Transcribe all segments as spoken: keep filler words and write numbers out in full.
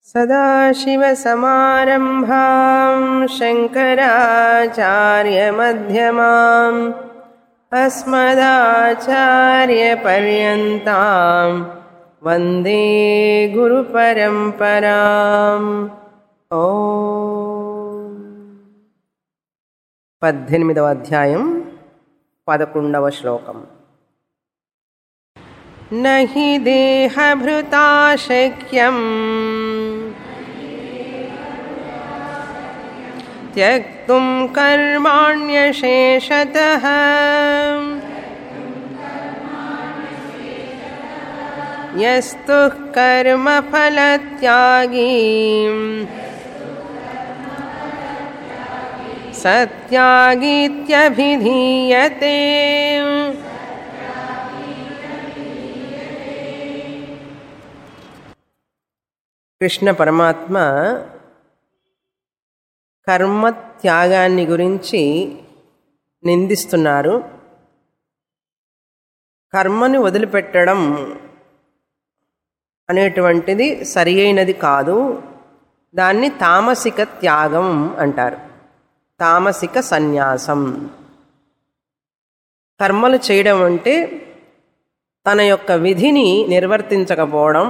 సదాశివసమారంభాం శంకరాచార్యమధ్యమాం అస్మదాచార్యపర్యంతాం వందే గురుపరంపరాం. ఓం. పద్దెనిమిదవ అధ్యాయం పదకొండవ శ్లోకం. నహి దేహభృతా శక్యం త్యక్తుం కర్మాణ్యశేషతః యస్తు కర్మఫలత్యాగీ సత్యాగీత్యభిధీయతే. కృష్ణ పరమాత్మ కర్మ త్యాగాన్ని గురించి నిందిస్తున్నారు. కర్మని వదిలిపెట్టడం అనేటువంటిది సరి అయినది కాదు, దాన్ని తామసిక త్యాగం అంటారు, తామసిక సన్యాసం. కర్మలు చేయడం అంటే తన యొక్క విధిని నిర్వర్తించకపోవడం.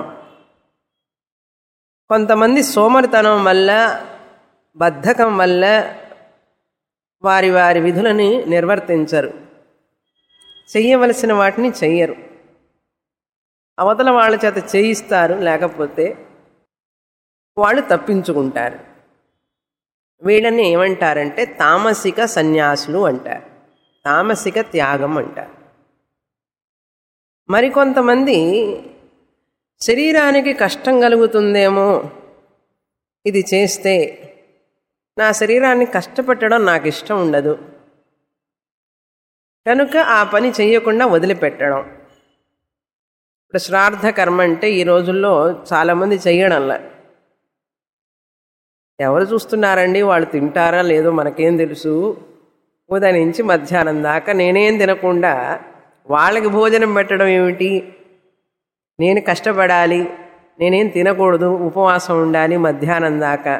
కొంతమంది సోమరితనం వల్ల, బద్ధకం వల్ల వారి వారి విధులని నిర్వర్తించరు, చెయ్యవలసిన వాటిని చెయ్యరు, అవతల వాళ్ళ చేత చేయిస్తారు, లేకపోతే వాళ్ళు తప్పించుకుంటారు. వీళ్ళని ఏమంటారంటే తామసిక సన్యాసులు అంటారు, తామసిక త్యాగం అంటారు. మరికొంతమంది శరీరానికి కష్టం కలుగుతుందేమో ఇది చేస్తే, నా శరీరాన్ని కష్టపెట్టడం నాకు ఇష్టం ఉండదు కనుక ఆ పని చేయకుండా వదిలిపెట్టడం. ఇప్పుడు శ్రాద్ధ కర్మ అంటే ఈ రోజుల్లో చాలామంది చెయ్యడంలా. ఎవరు చూస్తున్నారండి, వాళ్ళు తింటారా లేదో మనకేం తెలుసు. ఉదయం నుంచి మధ్యాహ్నం దాకా నేనేం తినకుండా వాళ్ళకి భోజనం పెట్టడం ఏమిటి, నేను కష్టపడాలి, నేనేం తినకూడదు, ఉపవాసం ఉండాలి మధ్యాహ్నం దాకా.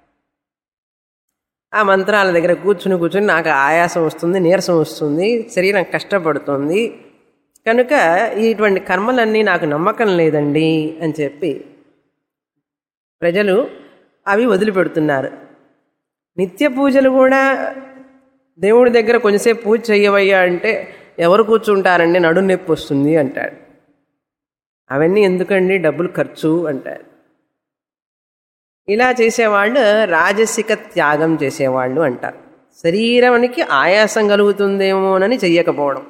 ఆ మంత్రాల దగ్గర కూర్చుని కూర్చుని నాకు ఆయాసం వస్తుంది, నీరసం వస్తుంది, శరీరం కష్టపడుతుంది కనుక ఇటువంటి కర్మలన్నీ నాకు నమ్మకం లేదండి అని చెప్పి ప్రజలు అవి వదిలిపెడుతున్నారు. నిత్య పూజలు కూడా దేవుడి దగ్గర కొంచెంసేపు పూజ చెయ్యవయ్యా అంటే ఎవరు కూర్చుంటారండి, నడుము నొప్పి వస్తుంది అంటాడు. అవన్నీ ఎందుకండి, డబ్బులు ఖర్చు అంటారు. ఇలా చేసేవాళ్ళు రాజసిక త్యాగం చేసేవాళ్ళు అంటారు. శరీరానికి ఆయాసం కలుగుతుందేమోనని చెయ్యకపోవడం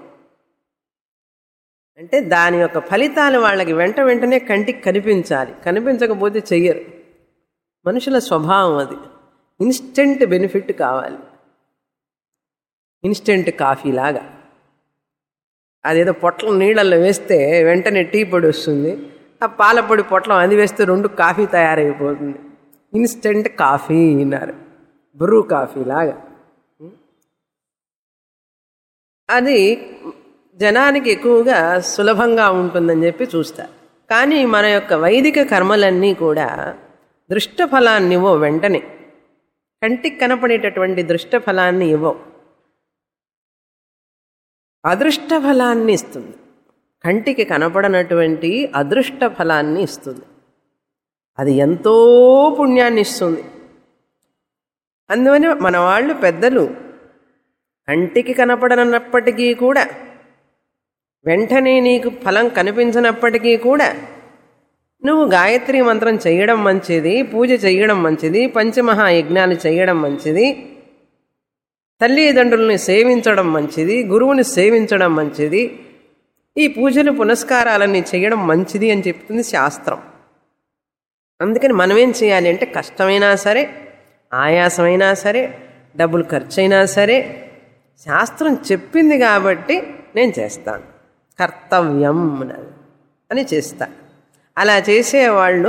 అంటే దాని యొక్క ఫలితాలు వాళ్ళకి వెంట వెంటనే కంటికి కనిపించాలి, కనిపించకపోతే చెయ్యరు. మనుషుల స్వభావం అది. ఇన్స్టెంట్ బెనిఫిట్ కావాలి, ఇన్స్టెంట్ కాఫీ లాగా. అదేదో పొట్లం నీళ్ళల్లో వేస్తే వెంటనే టీ పొడి వస్తుంది, ఆ పాలపొడి పొట్లం అది వేస్తే రెండు కాఫీ తయారైపోతుంది. ఇన్స్టెంట్ కాఫీ అన్నారు, బ్రూ కాఫీ లాగా. అది జనానికి ఎక్కువగా సులభంగా ఉంటుందని చెప్పి చూస్తారు. కానీ మన యొక్క వైదిక కర్మలన్నీ కూడా దృష్టఫలాన్ని ఇవ్వవు, వెంటనే కంటికి కనపడేటటువంటి దృష్టఫలాన్ని ఇవ్వవు, అదృష్ట ఫలాన్ని ఇస్తుంది. కంటికి కనపడనటువంటి అదృష్ట ఫలాన్ని ఇస్తుంది. అది ఎంతో పుణ్యాన్ని ఇస్తుంది. అందువల్ల మన వాళ్ళు పెద్దలు కంటికి కనపడనప్పటికీ కూడా, వెంటనే నీకు ఫలం కనిపించినప్పటికీ కూడా నువ్వు గాయత్రి మంత్రం చేయడం మంచిది, పూజ చేయడం మంచిది, పంచమహాయజ్ఞాలు చేయడం మంచిది, తల్లిదండ్రుల్ని సేవించడం మంచిది, గురువుని సేవించడం మంచిది, ఈ పూజలు పునస్కారాలన్నీ చేయడం మంచిది అని చెప్తుంది శాస్త్రం. అందుకని మనమేం చేయాలి అంటే కష్టమైనా సరే, ఆయాసమైనా సరే, డబ్బులు ఖర్చైనా సరే, శాస్త్రం చెప్పింది కాబట్టి నేను చేస్తాను, కర్తవ్యం అని చేస్తా. అలా చేసేవాళ్ళు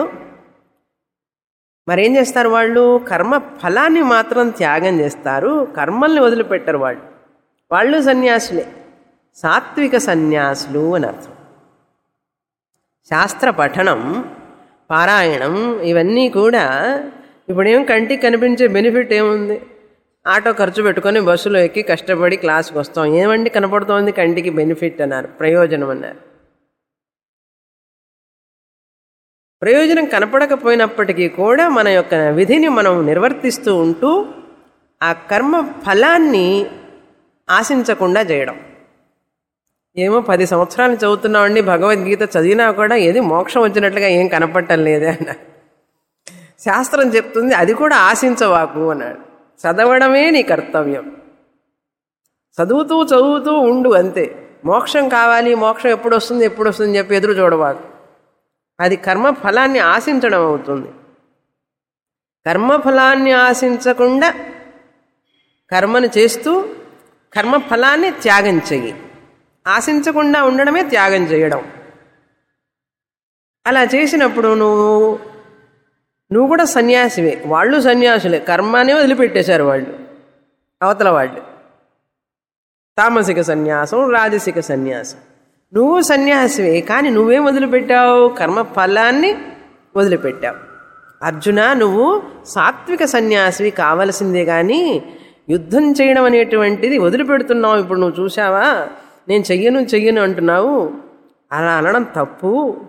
మరేం చేస్తారు, వాళ్ళు కర్మ ఫలాన్ని మాత్రం త్యాగం చేస్తారు, కర్మల్ని వదిలిపెట్టరు. వాళ్ళు వాళ్ళు సన్యాసులే, సాత్విక సన్యాసులు అని అర్థం. శాస్త్ర పఠనం పారాయణం ఇవన్నీ కూడా ఇప్పుడేం కంటికి కనిపించే బెనిఫిట్ ఏముంది? ఆటో ఖర్చు పెట్టుకొని బస్సులో ఎక్కి కష్టపడి క్లాస్కి వస్తాం. ఏమండి కనపడుతోంది కంటికి బెనిఫిట్ అన్నారు, ప్రయోజనం అన్నారు. ప్రయోజనం కనపడకపోయినప్పటికీ కూడా మన యొక్క విధిని మనం నిర్వర్తిస్తూ ఉంటూ ఆ కర్మ ఫలాన్ని ఆశించకుండా చేయడం. ఏమో పది సంవత్సరాలు చదువుతున్నామండి, భగవద్గీత చదివినా కూడా ఏది మోక్షం వచ్చినట్లుగా ఏం కనపడటం లేదే అన్నాడు. శాస్త్రం చెప్తుంది అది కూడా ఆశించవాకు అన్నాడు. చదవడమే నీ కర్తవ్యం. చదువుతూ చదువుతూ ఉండు అంతే. మోక్షం కావాలి, మోక్షం ఎప్పుడు వస్తుంది ఎప్పుడు వస్తుంది చెప్పి ఎదురు చూడవాకు. అది కర్మఫలాన్ని ఆశించడం అవుతుంది. కర్మఫలాన్ని ఆశించకుండా కర్మను చేస్తూ కర్మఫలాన్ని త్యాగం చెయ్యి. ఆశించకుండా ఉండడమే త్యాగం చేయడం. అలా చేసినప్పుడు నువ్వు నువ్వు కూడా సన్యాసివే, వాళ్ళు సన్యాసులే. కర్మనే వదిలిపెట్టేశారు వాళ్ళు, అవతల వాళ్ళు. తామసిక సన్యాసం, రాజసిక సన్యాసం. నువ్వు సన్యాసివే, కానీ నువ్వేం వదిలిపెట్టావు? కర్మ ఫలాన్ని వదిలిపెట్టావు. అర్జున, నువ్వు సాత్విక సన్యాసివి కావలసిందే, కానీ యుద్ధం చేయడం అనేటువంటిది వదిలిపెడుతున్నావు. ఇప్పుడు నువ్వు చూసావా, నేను చెయ్యను చెయ్యను అంటున్నావు. అలా అనడం తప్పు.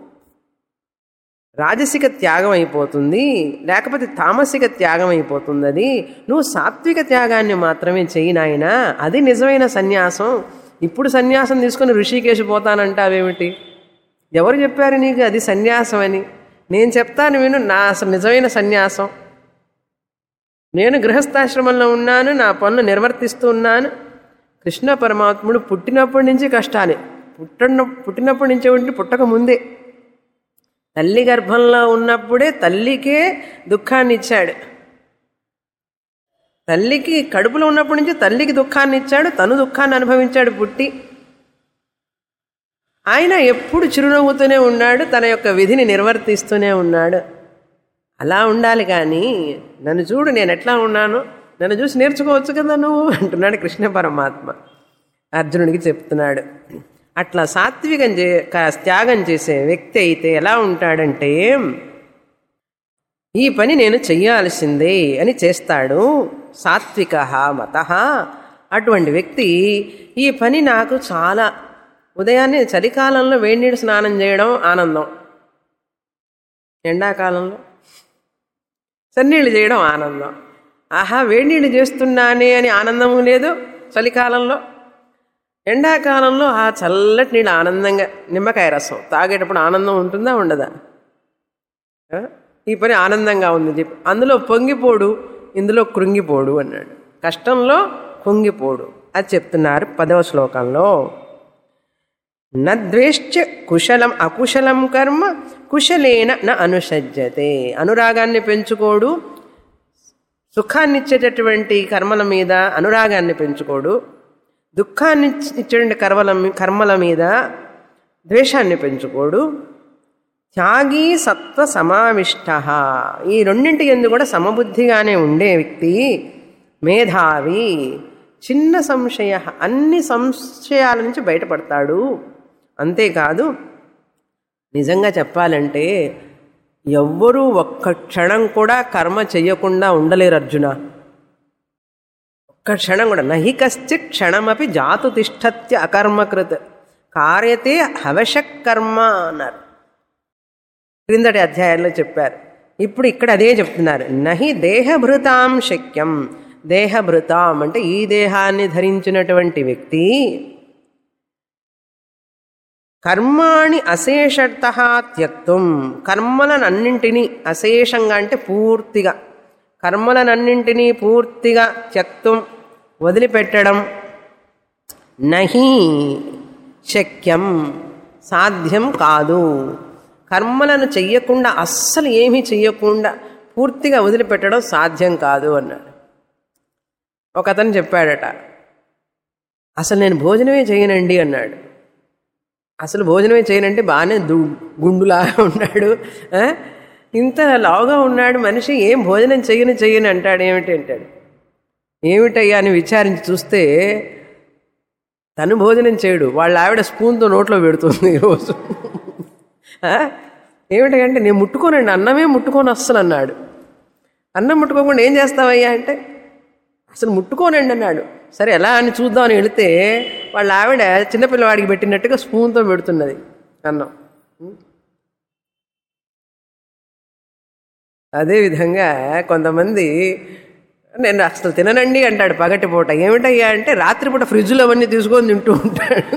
రాజసిక త్యాగం అయిపోతుంది, లేకపోతే తామసిక త్యాగం అయిపోతుంది. అది నువ్వు సాత్విక త్యాగాన్ని మాత్రమే చెయ్యి నాయనా, అది నిజమైన సన్యాసం. ఇప్పుడు సన్యాసం తీసుకొని ఋషికేశ్ పోతానంటావేమిటి? ఎవరు చెప్పారు నీకు అది సన్యాసం అని? నేను చెప్తాను విను, నా నిజమైన సన్యాసం. నేను గృహస్థాశ్రమంలో ఉన్నాను, నా పనులు నిర్వర్తిస్తూ ఉన్నాను. కృష్ణ పరమాత్ముడు పుట్టినప్పటి నుంచి కష్టాలే. పుట్టిన పుట్టినప్పటి నుంచి ఉంటే పుట్టక ముందే, తల్లి గర్భంలో ఉన్నప్పుడే తల్లికే దుఃఖాన్ని ఇచ్చాడు. తల్లికి కడుపులో ఉన్నప్పటి నుంచి తల్లికి దుఃఖాన్ని ఇచ్చాడు, తను దుఃఖాన్ని అనుభవించాడు పుట్టి. ఆయన ఎప్పుడు చిరునవ్వుతూనే ఉన్నాడు, తన యొక్క విధిని నిర్వర్తిస్తూనే ఉన్నాడు. అలా ఉండాలి. కానీ నన్ను చూడు, నేను ఎట్లా ఉన్నాను, నన్ను చూసి నేర్చుకోవచ్చు కదా నువ్వు అంటున్నాడు కృష్ణ పరమాత్మ. అర్జునుడికి చెప్తున్నాడు. అట్లా సాత్వికం చే త్యాగం చేసే వ్యక్తి అయితే ఎలా ఉంటాడంటే, ఈ పని నేను చెయ్యాల్సిందే అని చేస్తాడు. సాత్విక మత. అటువంటి వ్యక్తి ఈ పని నాకు చాలా, ఉదయాన్నే చలికాలంలో వేడినీడు స్నానం చేయడం ఆనందం, ఎండాకాలంలో చన్నీళ్ళు చేయడం ఆనందం. ఆహా, వేడినీళ్ళు చేస్తున్నానే అని ఆనందము లేదు చలికాలంలో. ఎండాకాలంలో ఆ చల్లటి నీళ్ళు ఆనందంగా, నిమ్మకాయ రసం తాగేటప్పుడు ఆనందం ఉంటుందా ఉండదా? ఈ పని ఆనందంగా ఉంది చెప్పి అందులో పొంగిపోడు, ఇందులో కృంగిపోడు అన్నాడు. కష్టంలో పొంగిపోడు అది చెప్తున్నారు పదవ శ్లోకంలో. నద్వేష్ట కుశలం అకుశలం కర్మ కుశలేన న అనుషజ్యతే. అనురాగాన్ని పెంచుకోడు, సుఖాన్నిచ్చేటటువంటి కర్మల మీద అనురాగాన్ని పెంచుకోడు, దుఃఖాన్ని ఇచ్చేటువంటి కర్మల కర్మల మీద ద్వేషాన్ని పెంచుకోడు. త్యాగి సత్వ సమావిష్ట. ఈ రెండింటి ఎందు కూడా సమబుద్ధిగానే ఉండే వ్యక్తి మేధావి. చిన్న సంశయ, అన్ని సంశయాల నుంచి బయటపడతాడు. అంతేకాదు, నిజంగా చెప్పాలంటే ఎవ్వరూ ఒక్క క్షణం కూడా కర్మ చెయ్యకుండా ఉండలేరు అర్జున. ఒక్క క్షణం కూడా. నహి కశ్చిత్ క్షణమపి జాతు తిష్టత్య అకర్మకృత్ కార్యతే హవశకర్మ అన్నారు. క్రిందటి అధ్యాయంలో చెప్పారు. ఇప్పుడు ఇక్కడ అదే చెప్తున్నారు. నహి దేహభృతాం శక్యం. దేహభృతాం అంటే ఈ దేహాన్ని ధరించినటువంటి వ్యక్తి కర్మాణి అశేషత త్యక్తుం. కర్మలనన్నింటినీ అశేషంగా అంటే పూర్తిగా, కర్మలనన్నింటినీ పూర్తిగా త్యక్తుం వదిలిపెట్టడం నహి శక్యం, సాధ్యం కాదు. కర్మలను చెయ్యకుండా, అస్సలు ఏమీ చెయ్యకుండా పూర్తిగా వదిలిపెట్టడం సాధ్యం కాదు అన్నాడు. ఒక అతను చెప్పాడట, అసలు నేను భోజనమే చేయనండి అన్నాడు. అసలు భోజనమే చేయనంటే బాగానే దు గుండులాగా ఉన్నాడు, ఇంత లావుగా ఉన్నాడు మనిషి, ఏం భోజనం చెయ్యను చెయ్యను అంటాడు. ఏమిటి అంటాడు. ఏమిటయ్యా అని విచారించి చూస్తే తను భోజనం చేయడు, వాళ్ళ ఆవిడ స్పూన్తో నోట్లో పెడుతుంది రోజు. ఏమిటంటే నేను ముట్టుకోనండి, అన్నమే ముట్టుకోను అస్సలు అన్నాడు. అన్నం ముట్టుకోకుండా ఏం చేస్తావయ్యా అంటే అసలు ముట్టుకోనండి అన్నాడు. సరే ఎలా అని చూద్దామని వెళితే వాళ్ళ ఆవిడ చిన్నపిల్లవాడికి పెట్టినట్టుగా స్పూన్తో పెడుతున్నది అన్నం. అదేవిధంగా కొంతమంది నేను అసలు తిననండి అంటాడు పగటిపూట. ఏమిటయ్యా అంటే రాత్రిపూట ఫ్రిడ్జ్లో అవన్నీ తీసుకొని తింటూ ఉంటాడు.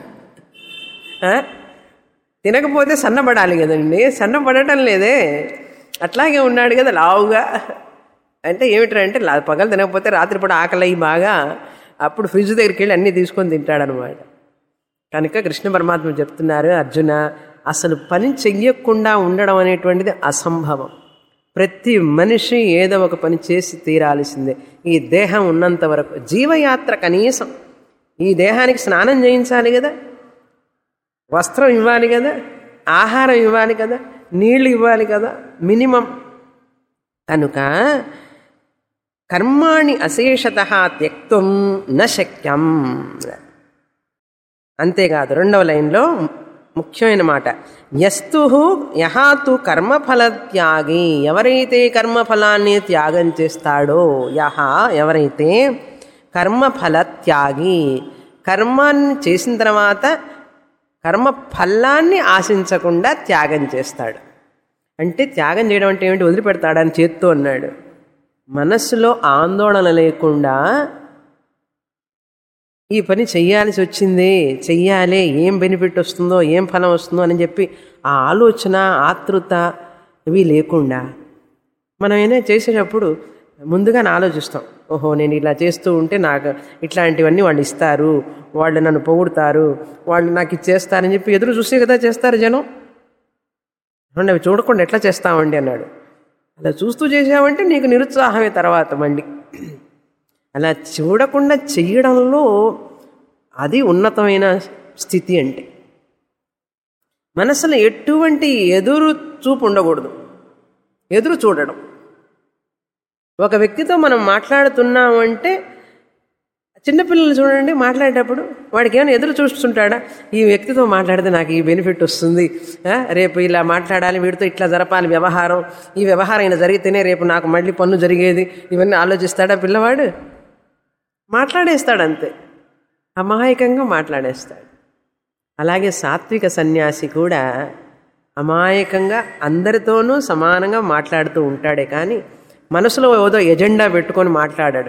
తినకపోతే సన్నపడాలి కదండి, సన్నపడటం లేదే, అట్లాగే ఉన్నాడు కదా లావుగా. అంటే ఏమిటంటే పగలు తినకపోతే రాత్రిపూట ఆకలి బాగా, అప్పుడు ఫ్రిడ్జ్ దగ్గరికి వెళ్ళి అన్నీ తీసుకొని తింటాడనమాట. కనుక కృష్ణ పరమాత్మ చెప్తున్నారు, అర్జున అసలు పని చెయ్యకుండా ఉండడం అనేటువంటిది అసంభవం. ప్రతి మనిషి ఏదో ఒక పని చేసి తీరాల్సిందే ఈ దేహం ఉన్నంత వరకు. జీవయాత్ర కనీసం ఈ దేహానికి స్నానం చేయించాలి కదా, వస్త్రం ఇవ్వాలి కదా, ఆహారం ఇవ్వాలి కదా, నీళ్లు ఇవ్వాలి కదా మినిమం. కనుక కర్మాణి అశేషతః త్యక్తుం న శక్యం. అంతేకాదు రెండవ లైన్లో ముఖ్యమైన మాట, యస్తు యహాతు కర్మఫలత్యాగి, ఎవరైతే కర్మఫలాన్ని త్యాగం చేస్తాడో, యహ ఎవరైతే కర్మఫలత్యాగి, కర్మాన్ని చేసిన తర్వాత కర్మ ఫలాన్ని ఆశించకుండా త్యాగం చేస్తాడు. అంటే త్యాగం చేయడం అంటే ఏమిటి, వదిలిపెడతాడని చేత్తో అన్నాడు. మనస్సులో ఆందోళన లేకుండా ఈ పని చెయ్యాల్సి వచ్చింది, చెయ్యాలి, ఏం బెనిఫిట్ వస్తుందో ఏం ఫలం వస్తుందో అని చెప్పి ఆ ఆలోచన ఆతృత ఇవి లేకుండా మనం ఏమైనా చేసేటప్పుడు ముందుగానే ఆలోచిస్తాం. ఓహో నేను ఇలా చేస్తూ ఉంటే నాకు ఇట్లాంటివన్నీ వాళ్ళు ఇస్తారు, వాళ్ళు నన్ను పొగుడుతారు, వాళ్ళు నాకు ఇచ్చేస్తారని చెప్పి ఎదురు చూసే కదా చేస్తారు జనం. అంటే అవి చూడకుండా ఎట్లా చేస్తామండి అన్నాడు. అలా చూస్తూ చేసామంటే నీకు నిరుత్సాహమే తర్వాత మళ్ళీ. అలా చూడకుండా చెయ్యడంలో అది ఉన్నతమైన స్థితి. అంటే మనసులో ఎటువంటి ఎదురు చూపు ఉండకూడదు, ఎదురు చూడడం. ఒక వ్యక్తితో మనం మాట్లాడుతున్నామంటే చిన్నపిల్లలు చూడండి, మాట్లాడేటప్పుడు వాడికి ఏమైనా ఎదురు చూస్తుంటాడా, ఈ వ్యక్తితో మాట్లాడితే నాకు ఈ బెనిఫిట్ వస్తుంది, రేపు ఇలా మాట్లాడాలి, వీడితో ఇట్లా జరపాలి వ్యవహారం, ఈ వ్యవహారం అయినా జరిగితేనే రేపు నాకు మళ్ళీ పన్ను జరిగేది, ఇవన్నీ ఆలోచిస్తాడా పిల్లవాడు? మాట్లాడేస్తాడు అంతే, అమాయకంగా మాట్లాడేస్తాడు. అలాగే సాత్విక సన్యాసి కూడా అమాయకంగా అందరితోనూ సమానంగా మాట్లాడుతూ ఉంటాడే కానీ మనసులో ఏదో ఎజెండా పెట్టుకొని మాట్లాడాడు.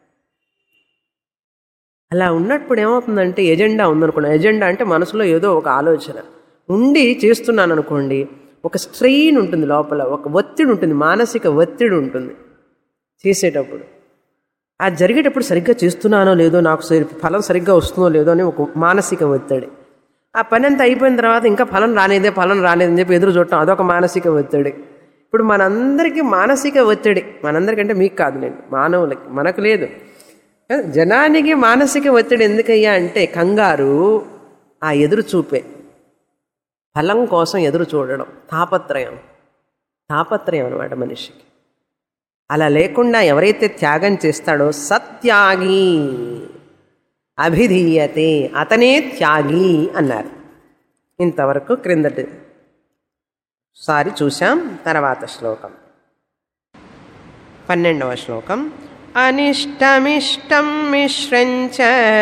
అలా ఉన్నప్పుడు ఏమవుతుందంటే ఎజెండా ఉందనుకోండి, ఎజెండా అంటే మనసులో ఏదో ఒక ఆలోచన ఉండి చేస్తున్నాను అనుకోండి, ఒక స్ట్రెయిన్ ఉంటుంది లోపల, ఒక ఒత్తిడి ఉంటుంది, మానసిక ఒత్తిడి ఉంటుంది చేసేటప్పుడు. అది జరిగేటప్పుడు సరిగ్గా చేస్తున్నానో లేదో, నాకు ఫలం సరిగ్గా వస్తుందో లేదో అని ఒక మానసిక ఒత్తిడి. ఆ పని అంతా అయిపోయిన తర్వాత ఇంకా ఫలం రాలేదే ఫలం రాలేదని చెప్పి ఎదురు చూడటం, అదొక మానసిక ఒత్తిడి. ఇప్పుడు మనందరికీ మానసిక ఒత్తిడి, మనందరికంటే మీకు కాదు, నేను మానవులకి, మనకు లేదు, జనానికి మానసిక ఒత్తిడి ఎందుకయ్యా అంటే కంగారు, ఆ ఎదురు చూపే, ఫలం కోసం ఎదురు చూడడం, తాపత్రయం తాపత్రయం అన్నమాట మనిషికి. అలా లేకుండా ఎవరైతే త్యాగం చేస్తాడో సత్యాగి అభిధీయతే, అతనే త్యాగి అన్నారు. ఇంతవరకు క్రిందటి సారి చూశాం. తర్వాత శ్లోకం పన్నెండవ శ్లోకం. అనిష్టమిష్టం మిశ్రంచ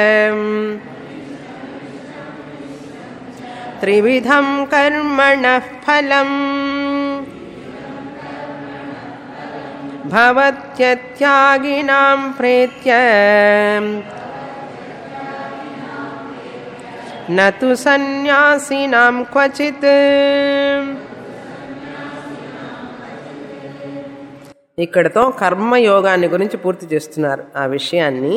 త్రివిధం కర్మణః ఫలం భవత్యత్యాగినాం ప్రేత్య నతు సన్యాసినాం క్వచిత్. ఇక్కడతో కర్మయోగాన్ని గురించి పూర్తి చేస్తున్నారు. ఆ విషయాన్ని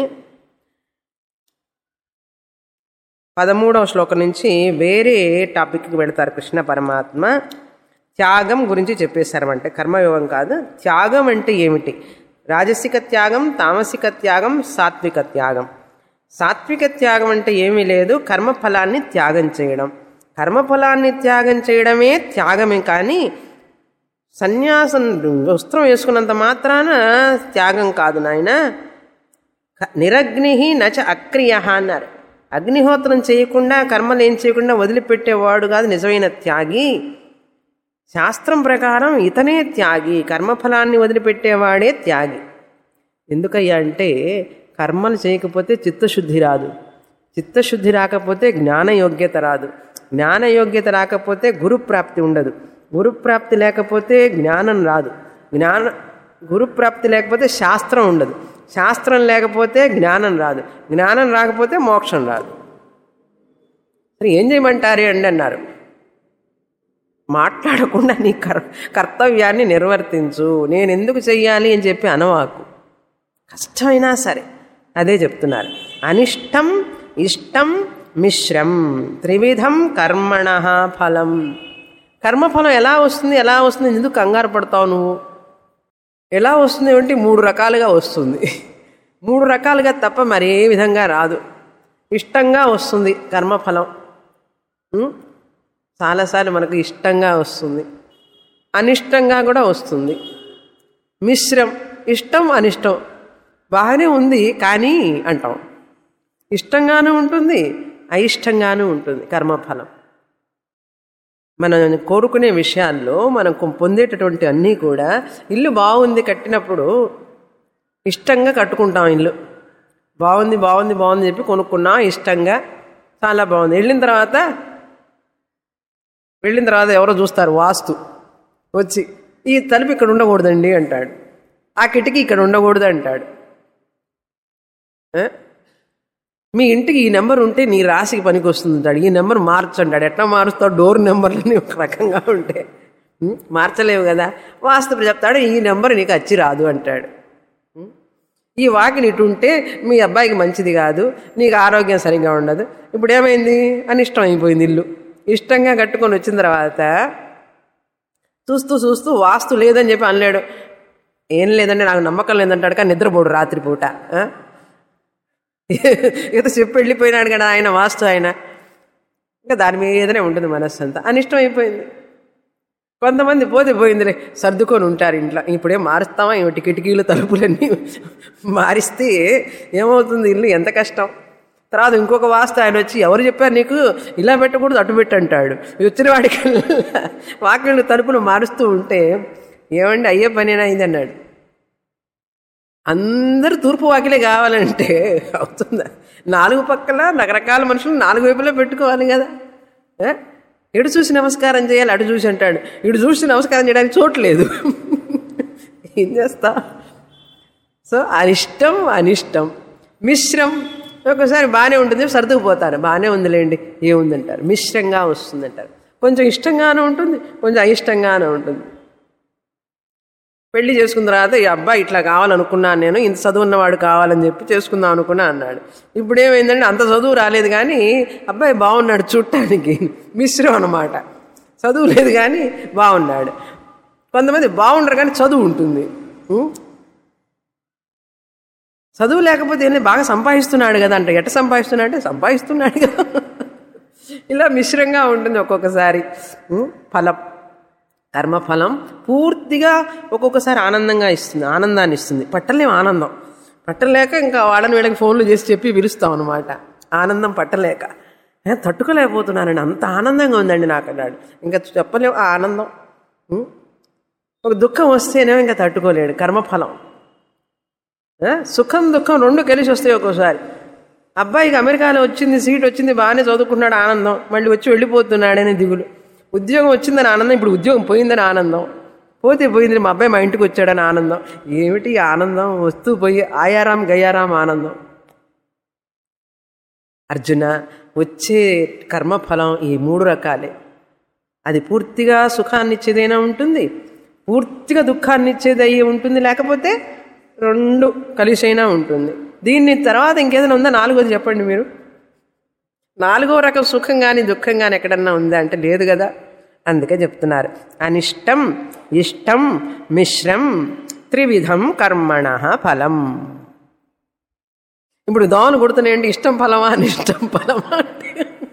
పదమూడవ శ్లోకం నుంచి వేరే టాపిక్కి వెళతారు కృష్ణ పరమాత్మ. త్యాగం గురించి చెప్పేశారమంటే కర్మయోగం కాదు, త్యాగం అంటే ఏమిటి, రాజసిక త్యాగం, తామసిక త్యాగం, సాత్విక త్యాగం. సాత్విక త్యాగం అంటే ఏమీ లేదు, కర్మఫలాన్ని త్యాగం చేయడం. కర్మఫలాన్ని త్యాగం చేయడమే త్యాగమే కానీ సన్యాసం వస్త్రం వేసుకున్నంత మాత్రాన త్యాగం కాదు నాయన. నిరగ్ని నచ అక్రియ అన్నారు. అగ్నిహోత్రం చేయకుండా కర్మలు ఏం చేయకుండా వదిలిపెట్టేవాడు కాదు నిజమైన త్యాగి. శాస్త్రం ప్రకారం ఇతనే త్యాగి, కర్మఫలాన్ని వదిలిపెట్టేవాడే త్యాగి. ఎందుకయ్యా అంటే కర్మలు చేయకపోతే చిత్తశుద్ధి రాదు, చిత్తశుద్ధి రాకపోతే జ్ఞానయోగ్యత రాదు, జ్ఞానయోగ్యత రాకపోతే గురుప్రాప్తి ఉండదు, గురుప్రాప్తి లేకపోతే జ్ఞానం రాదు, జ్ఞాన గురుప్రాప్తి లేకపోతే శాస్త్రం ఉండదు, శాస్త్రం లేకపోతే జ్ఞానం రాదు, జ్ఞానం రాకపోతే మోక్షం రాదు. మరి ఏం చేయమంటారు అండి అన్నారు. మాట్లాడకుండా నీ కర్ కర్తవ్యాన్ని నిర్వర్తించు, నేను ఎందుకు చెయ్యాలి అని చెప్పి అనవాకు, కష్టమైనా సరే. అదే చెప్తున్నారు, అనిష్టం ఇష్టం మిశ్రం త్రివిధం కర్మణ ఫలం. కర్మఫలం ఎలా వస్తుంది ఎలా వస్తుంది ఎందుకు కంగారు పడతావు నువ్వు? ఎలా వస్తుంది అంటే మూడు రకాలుగా వస్తుంది, మూడు రకాలుగా తప్ప మరే విధంగా రాదు. ఇష్టంగా వస్తుంది కర్మఫలం, చాలాసార్లు మనకు ఇష్టంగా వస్తుంది, అనిష్టంగా కూడా వస్తుంది. మిశ్రం, ఇష్టం అనిష్టం బాగానే ఉంది కానీ అంటాం, ఇష్టంగానూ ఉంటుంది అయిష్టంగానూ ఉంటుంది కర్మఫలం. మనం కోరుకునే విషయాల్లో మనం పొందేటటువంటి అన్నీ కూడా, ఇల్లు బాగుంది కట్టినప్పుడు ఇష్టంగా కట్టుకుంటాం, ఇల్లు బాగుంది బాగుంది బాగుంది చెప్పి కొనుక్కున్నాం ఇష్టంగా, చాలా బాగుంది. వెళ్ళిన తర్వాత వెళ్ళిన తర్వాత ఎవరో చూస్తారు వాస్తు వచ్చి, ఈ తలుపు ఇక్కడ ఉండకూడదండి అంటాడు, ఆ కిటికీ ఇక్కడ ఉండకూడదు అంటాడు. మీ ఇంటికి ఈ నెంబర్ ఉంటే నీ రాశికి పనికి వస్తుంది అంటాడు, ఈ నెంబర్ మార్చంటాడు. ఎట్లా మారుస్తావు? డోర్ నెంబర్లని ఒక రకంగా ఉంటే మార్చలేవు కదా. వాస్తు చెప్తాడు, ఈ నెంబర్ నీకు వచ్చి రాదు అంటాడు. ఈ వాకిలి ఇటు ఉంటే మీ అబ్బాయికి మంచిది కాదు, నీకు ఆరోగ్యం సరిగ్గా ఉండదు. ఇప్పుడు ఏమైంది? అనిష్టం అయిపోయింది ఇల్లు. ఇష్టంగా కట్టుకొని వచ్చిన తర్వాత చూస్తూ చూస్తూ వాస్తు లేదని చెప్పి అనలేడు, ఏం లేదండి నాకు నమ్మకం లేదంటాడు, కానీ నిద్రపోడు రాత్రిపూట. ఏదో చెప్పి వెళ్ళిపోయినాడు కదా ఆయన వాస్తు ఆయన, ఇంకా దాని మీదనే ఉంటుంది మనస్సు అంతా. అనిష్టం అయిపోయింది. కొంతమంది పోతే పోయిందిలే సర్దుకొని ఉంటారు ఇంట్లో. ఇప్పుడేం మారుస్తామా ఏమిటి? కిటికీలు తలుపులన్నీ మారిస్తే ఏమవుతుంది? ఇల్లు ఎంత కష్టం. తర్వాత ఇంకొక వాస్తు ఆయన వచ్చి, ఎవరు చెప్పారు నీకు ఇలా పెట్టకూడదు అటు పెట్టు అంటాడు. వచ్చిన వాడికి వాకిళ్ళు తలుపులు మారుస్తూ ఉంటే, ఏమండి అయ్యే పనేనా ఇది అన్నాడు. అందరూ తూర్పు వాకిలే కావాలంటే అవుతుందా? నాలుగు పక్కల రకరకాల మనుషులు నాలుగు వైపులో పెట్టుకోవాలి కదా. ఎటు చూసి నమస్కారం చేయాలి, అటు చూసి అంటాడు. ఇటు చూసి నమస్కారం చేయడానికి చోట్లేదు, ఏం చేస్తా? సో అనిష్టం అనిష్టం మిశ్రం. ఒక్కోసారి బాగానే ఉంటుంది, సర్దుకుపోతారు, బాగానే ఉందిలేండి ఏముందంటారు, మిశ్రంగా వస్తుందంటారు. కొంచెం ఇష్టంగానే ఉంటుంది, కొంచెం అయిష్టంగానే ఉంటుంది. పెళ్లి చేసుకున్న తర్వాత ఈ అబ్బాయి ఇట్లా కావాలనుకున్నాను, నేను ఇంత చదువు ఉన్నవాడు కావాలని చెప్పి చేసుకుందాం అనుకున్నా అన్నాడు. ఇప్పుడు ఏమైందంటే అంత చదువు రాలేదు కానీ అబ్బాయి బాగున్నాడు చూడటానికి, మిశ్రం అన్నమాట. చదువు లేదు కానీ బాగున్నాడు. కొంతమంది బాగుండరు కానీ చదువు ఉంటుంది. చదువు లేకపోతే ఏంటి, బాగా సంపాదిస్తున్నాడు కదా అంటే, ఎట్ట సంపాదిస్తున్నాడు అంటే సంపాదిస్తున్నాడు కదా. ఇలా మిశ్రంగా ఉంటుంది ఒక్కొక్కసారి ఫలం. కర్మఫలం పూర్తిగా ఒక్కొక్కసారి ఆనందంగా ఇస్తుంది, ఆనందాన్ని ఇస్తుంది. పట్టలేం ఆనందం, పట్టలేక ఇంకా వాళ్ళని వీళ్ళకి ఫోన్లు చేసి చెప్పి పిలుస్తాం అనమాట. ఆనందం పట్టలేక తట్టుకోలేకపోతున్నానండి, అంత ఆనందంగా ఉందండి నాకు అన్నాడు. ఇంకా చెప్పలేము ఆ ఆనందం. ఒక దుఃఖం వస్తేనేమో ఇంకా తట్టుకోలేడు. కర్మఫలం. సుఖం దుఃఖం రెండు కలిసి వస్తాయి ఒక్కోసారి. అబ్బాయికి అమెరికాలో వచ్చింది, సీట్ వచ్చింది, బాగానే చదువుకున్నాడు, ఆనందం. మళ్ళీ వచ్చి వెళ్ళిపోతున్నాడని దిగులు. ఉద్యోగం వచ్చిందని ఆనందం, ఇప్పుడు ఉద్యోగం పోయిందని ఆనందం. పోతే పోయింది, మా అబ్బాయి మా ఇంటికి వచ్చాడని ఆనందం. ఏమిటి ఆనందం? వస్తూ పోయి ఆయారాం గయారాం ఆనందం. అర్జున, వచ్చే కర్మఫలం ఈ మూడు రకాలే. అది పూర్తిగా సుఖాన్ని ఇచ్చేదైనా ఉంటుంది, పూర్తిగా దుఃఖాన్ని ఇచ్చేది అయ్యి ఉంటుంది, లేకపోతే రెండు కలిసైనా ఉంటుంది. దీన్ని తర్వాత ఇంకేదైనా ఉందా? నాలుగోది చెప్పండి మీరు. నాలుగో రకం సుఖం కానీ దుఃఖం కానీ ఎక్కడన్నా ఉందా అంటే లేదు కదా. అందుకే చెప్తున్నారు, అనిష్టం ఇష్టం మిశ్రం త్రివిధం కర్మణ ఫలం. ఇప్పుడు దోమలు కుడుతున్నాయండి, ఇష్టం ఫలమా అనిష్టం ఫలమా అంటే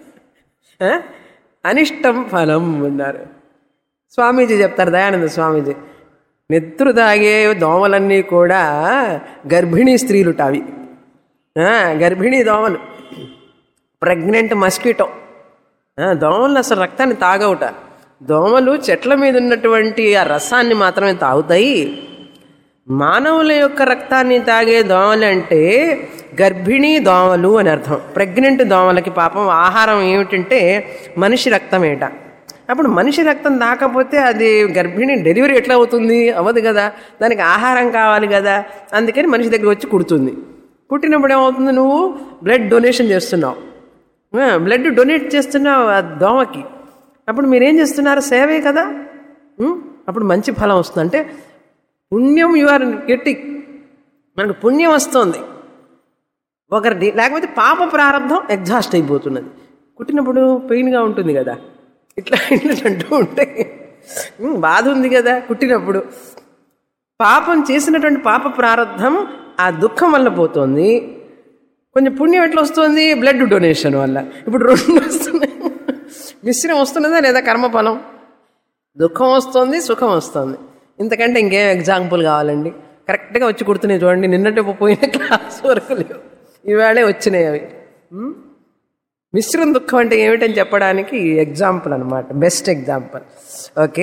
అనిష్టం ఫలం అన్నారు. స్వామీజీ చెప్తారు, దయానంద స్వామీజీ, నెత్తురు తాగే దోమలన్నీ కూడా గర్భిణీ స్త్రీలుట. అవి గర్భిణీ దోమలు, ప్రెగ్నెంట్ మస్కిటో. దోమలు అసలు రక్తాన్ని తాగవుట. దోమలు చెట్ల మీద ఉన్నటువంటి ఆ రసాన్ని మాత్రమే తాగుతాయి. మానవుల యొక్క రక్తాన్ని తాగే దోమలు అంటే గర్భిణీ దోమలు అని అర్థం. ప్రెగ్నెంట్ దోమలకి పాపం ఆహారం ఏమిటంటే మనిషి రక్తమేట. అప్పుడు మనిషి రక్తం తాకపోతే అది గర్భిణీ డెలివరీ ఎట్లా అవుతుంది? అవ్వదు కదా, దానికి ఆహారం కావాలి కదా. అందుకని మనిషి దగ్గర వచ్చి కుడుతుంది. కుట్టినప్పుడు ఏమవుతుంది? నువ్వు బ్లడ్ డొనేషన్ చేస్తున్నావు, బ్లడ్ డొనేట్ చేస్తున్నావు ఆ దోమకి. అప్పుడు మీరేం చేస్తున్నారు? సేవే కదా. అప్పుడు మంచి ఫలం వస్తుంది. అంటే పుణ్యం యు ఆర్ గెట్టింగ్, మనకు పుణ్యం వస్తుంది ఒకరిది. లేకపోతే పాప ప్రారంభం ఎగ్జాస్ట్ అయిపోతున్నది. కుట్టినప్పుడు పెయిన్గా ఉంటుంది కదా, ఇట్లా ఇట్లా అంటూ ఉంటే బాధ ఉంది కదా. కుట్టినప్పుడు పాపం చేసినటువంటి పాప ప్రారంధం ఆ దుఃఖం వల్ల పోతుంది. కొంచెం పుణ్యం ఎట్లా వస్తుంది? బ్లడ్ డొనేషన్ వల్ల. ఇప్పుడు రెండు వస్తున్నాయి. మిశ్రం వస్తున్నదా లేదా? కర్మఫలం. దుఃఖం వస్తుంది, సుఖం వస్తుంది. ఇంతకంటే ఇంకేం ఎగ్జాంపుల్ కావాలండి? కరెక్ట్గా వచ్చి కుడుతున్నాయి చూడండి. నిన్నటి పోయిన క్లాస్ వరకు లేవు, ఈవేళే వచ్చినాయి అవి. మిశ్రం దుఃఖం అంటే ఏమిటని చెప్పడానికి ఎగ్జాంపుల్ అనమాట, బెస్ట్ ఎగ్జాంపుల్. ఓకే.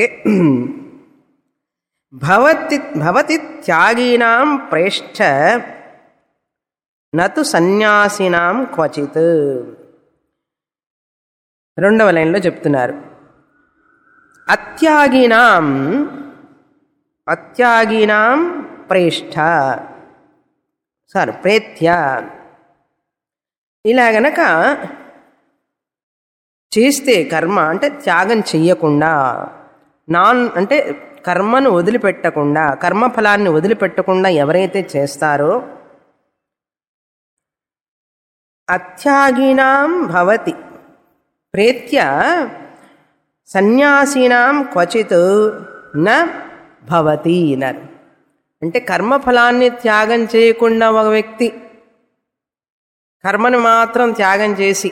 భవతి భవతి త్యాగీనాం ప్రేష్ఠ నతు సన్యాసినాం క్వచిత్. రెండవ లైన్లో చెప్తున్నారు, అత్యాగినాం అత్యాగినాం ప్రేష్ఠ సార్ ప్రేత్య. ఇలా గనక చేస్తే కర్మ అంటే త్యాగం చెయ్యకుండా, నాన్ అంటే కర్మను వదిలిపెట్టకుండా, కర్మఫలాన్ని వదిలిపెట్టకుండా ఎవరైతే చేస్తారో అత్యాగినాం భవతి ప్రేత్య సన్యాసినాం క్వచిత్ న భవతి అన్నారు. అంటే కర్మఫలాన్ని త్యాగం చేయకుండా ఒక వ్యక్తి కర్మను మాత్రం త్యాగం చేసి,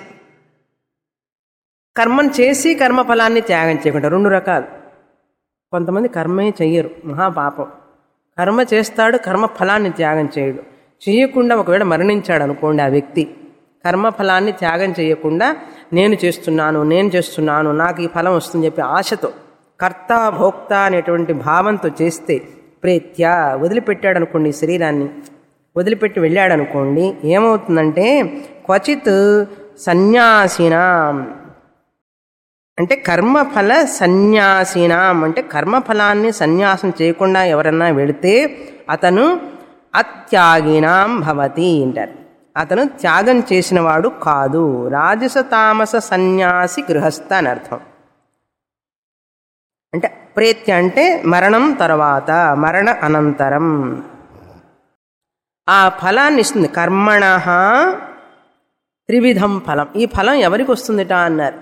కర్మను చేసి కర్మఫలాన్ని త్యాగం చేయకుండా రెండు రకాలు. కొంతమంది కర్మే చెయ్యరు, మహాపాపం. కర్మ చేస్తాడు, కర్మఫలాన్ని త్యాగం చేయడు. చేయకుండా ఒకవేళ మరణించాడు అనుకోండి, ఆ వ్యక్తి కర్మఫలాన్ని త్యాగం చేయకుండా నేను చేస్తున్నాను నేను చేస్తున్నాను నాకు ఈ ఫలం వస్తుందని చెప్పి ఆశతో, కర్త భోక్త అనేటువంటి భావంతో చేస్తే ప్రేత్య వదిలిపెట్టాడు అనుకోండి, శరీరాన్ని వదిలిపెట్టి వెళ్ళాడు అనుకోండి, ఏమవుతుందంటే క్వచిత్ సన్యాసినాం అంటే కర్మఫల సన్యాసినాం అంటే కర్మఫలాన్ని సన్యాసం చేయకుండా ఎవరన్నా వెళితే అతను అత్యాగినాం భవతి అంటారు. అతను త్యాగం చేసినవాడు కాదు. రాజస తామస సన్యాసి గృహస్థ అని అర్థం. అంటే ప్రేత్య అంటే మరణం తర్వాత, మరణ అనంతరం ఆ ఫలాన్ని ఇస్తుంది. కర్మణః త్రివిధం ఫలం. ఈ ఫలం ఎవరికి వస్తుందిట అన్నారు.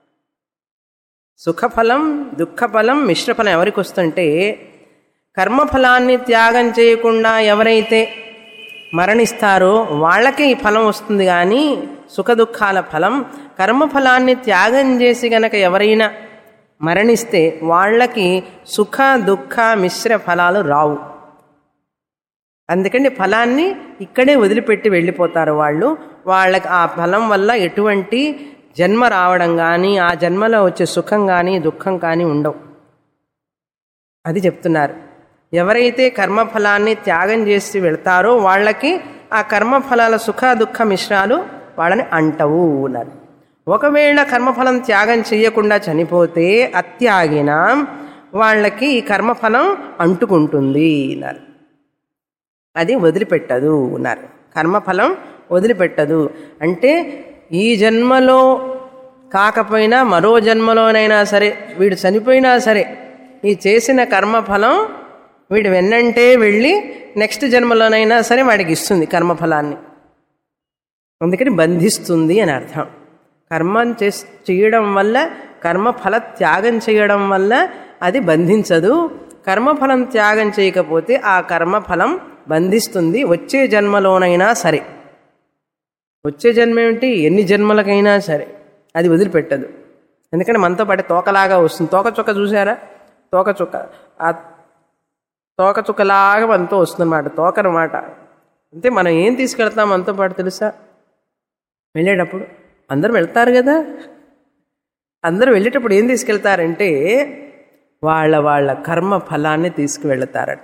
సుఖఫలం, దుఃఖఫలం, మిశ్రఫలం ఎవరికి వస్తుంటే కర్మఫలాన్ని త్యాగం చేయకుండా ఎవరైతే మరణిస్తారో వాళ్ళకే ఈ ఫలం వస్తుంది. కానీ సుఖ దుఃఖాల ఫలం కర్మఫలాన్ని త్యాగం చేసి గనక ఎవరైనా మరణిస్తే వాళ్ళకి సుఖ దుఃఖ మిశ్ర ఫలాలు రావు. అందుకని ఫలాన్ని ఇక్కడే వదిలిపెట్టి వెళ్ళిపోతారు వాళ్ళు. వాళ్ళకి ఆ ఫలం వల్ల ఎటువంటి జన్మ రావడం కానీ, ఆ జన్మలో వచ్చే సుఖం కానీ దుఃఖం కానీ ఉండవు. అది చెప్తున్నారు. ఎవరైతే కర్మఫలాన్ని త్యాగం చేసి వెళ్తారో వాళ్ళకి ఆ కర్మఫలాల సుఖ దుఃఖ మిశ్రాలు వాళ్ళని అంటవు అన్నారు. ఒకవేళ కర్మఫలం త్యాగం చేయకుండా చనిపోతే అత్యాగిన వాళ్ళకి ఈ కర్మఫలం అంటుకుంటుంది అన్నారు. అది వదిలిపెట్టదు అన్నారు. కర్మఫలం వదిలిపెట్టదు అంటే ఈ జన్మలో కాకపోయినా మరో జన్మలోనైనా సరే, వీడు చనిపోయినా సరే ఈ చేసిన కర్మఫలం వీడు వెన్నంటే వెళ్ళి నెక్స్ట్ జన్మలోనైనా సరే వాడికి ఇస్తుంది కర్మఫలాన్ని. అందుకని బంధిస్తుంది అని అర్థం. కర్మం చే చేయడం వల్ల, కర్మఫల త్యాగం చేయడం వల్ల అది బంధించదు. కర్మఫలం త్యాగం చేయకపోతే ఆ కర్మఫలం బంధిస్తుంది. వచ్చే జన్మలోనైనా సరే, వచ్చే జన్మ ఏమిటి, ఎన్ని జన్మలకైనా సరే అది వదిలిపెట్టదు. ఎందుకంటే మనతో పాటు తోకలాగా వస్తుంది. తోక చుక్క చూసారా? తోక చుక్క, ఆ తోక చుక్కలాగా మనతో వస్తుందన్నమాట. తోక అన్నమాట. అంటే మనం ఏం తీసుకెళ్తాం మనతో పాటు తెలుసా? వెళ్ళేటప్పుడు అందరూ వెళ్తారు కదా, అందరూ వెళ్ళేటప్పుడు ఏం తీసుకెళ్తారంటే వాళ్ళ వాళ్ళ కర్మ ఫలాన్ని తీసుకువెళ్తారట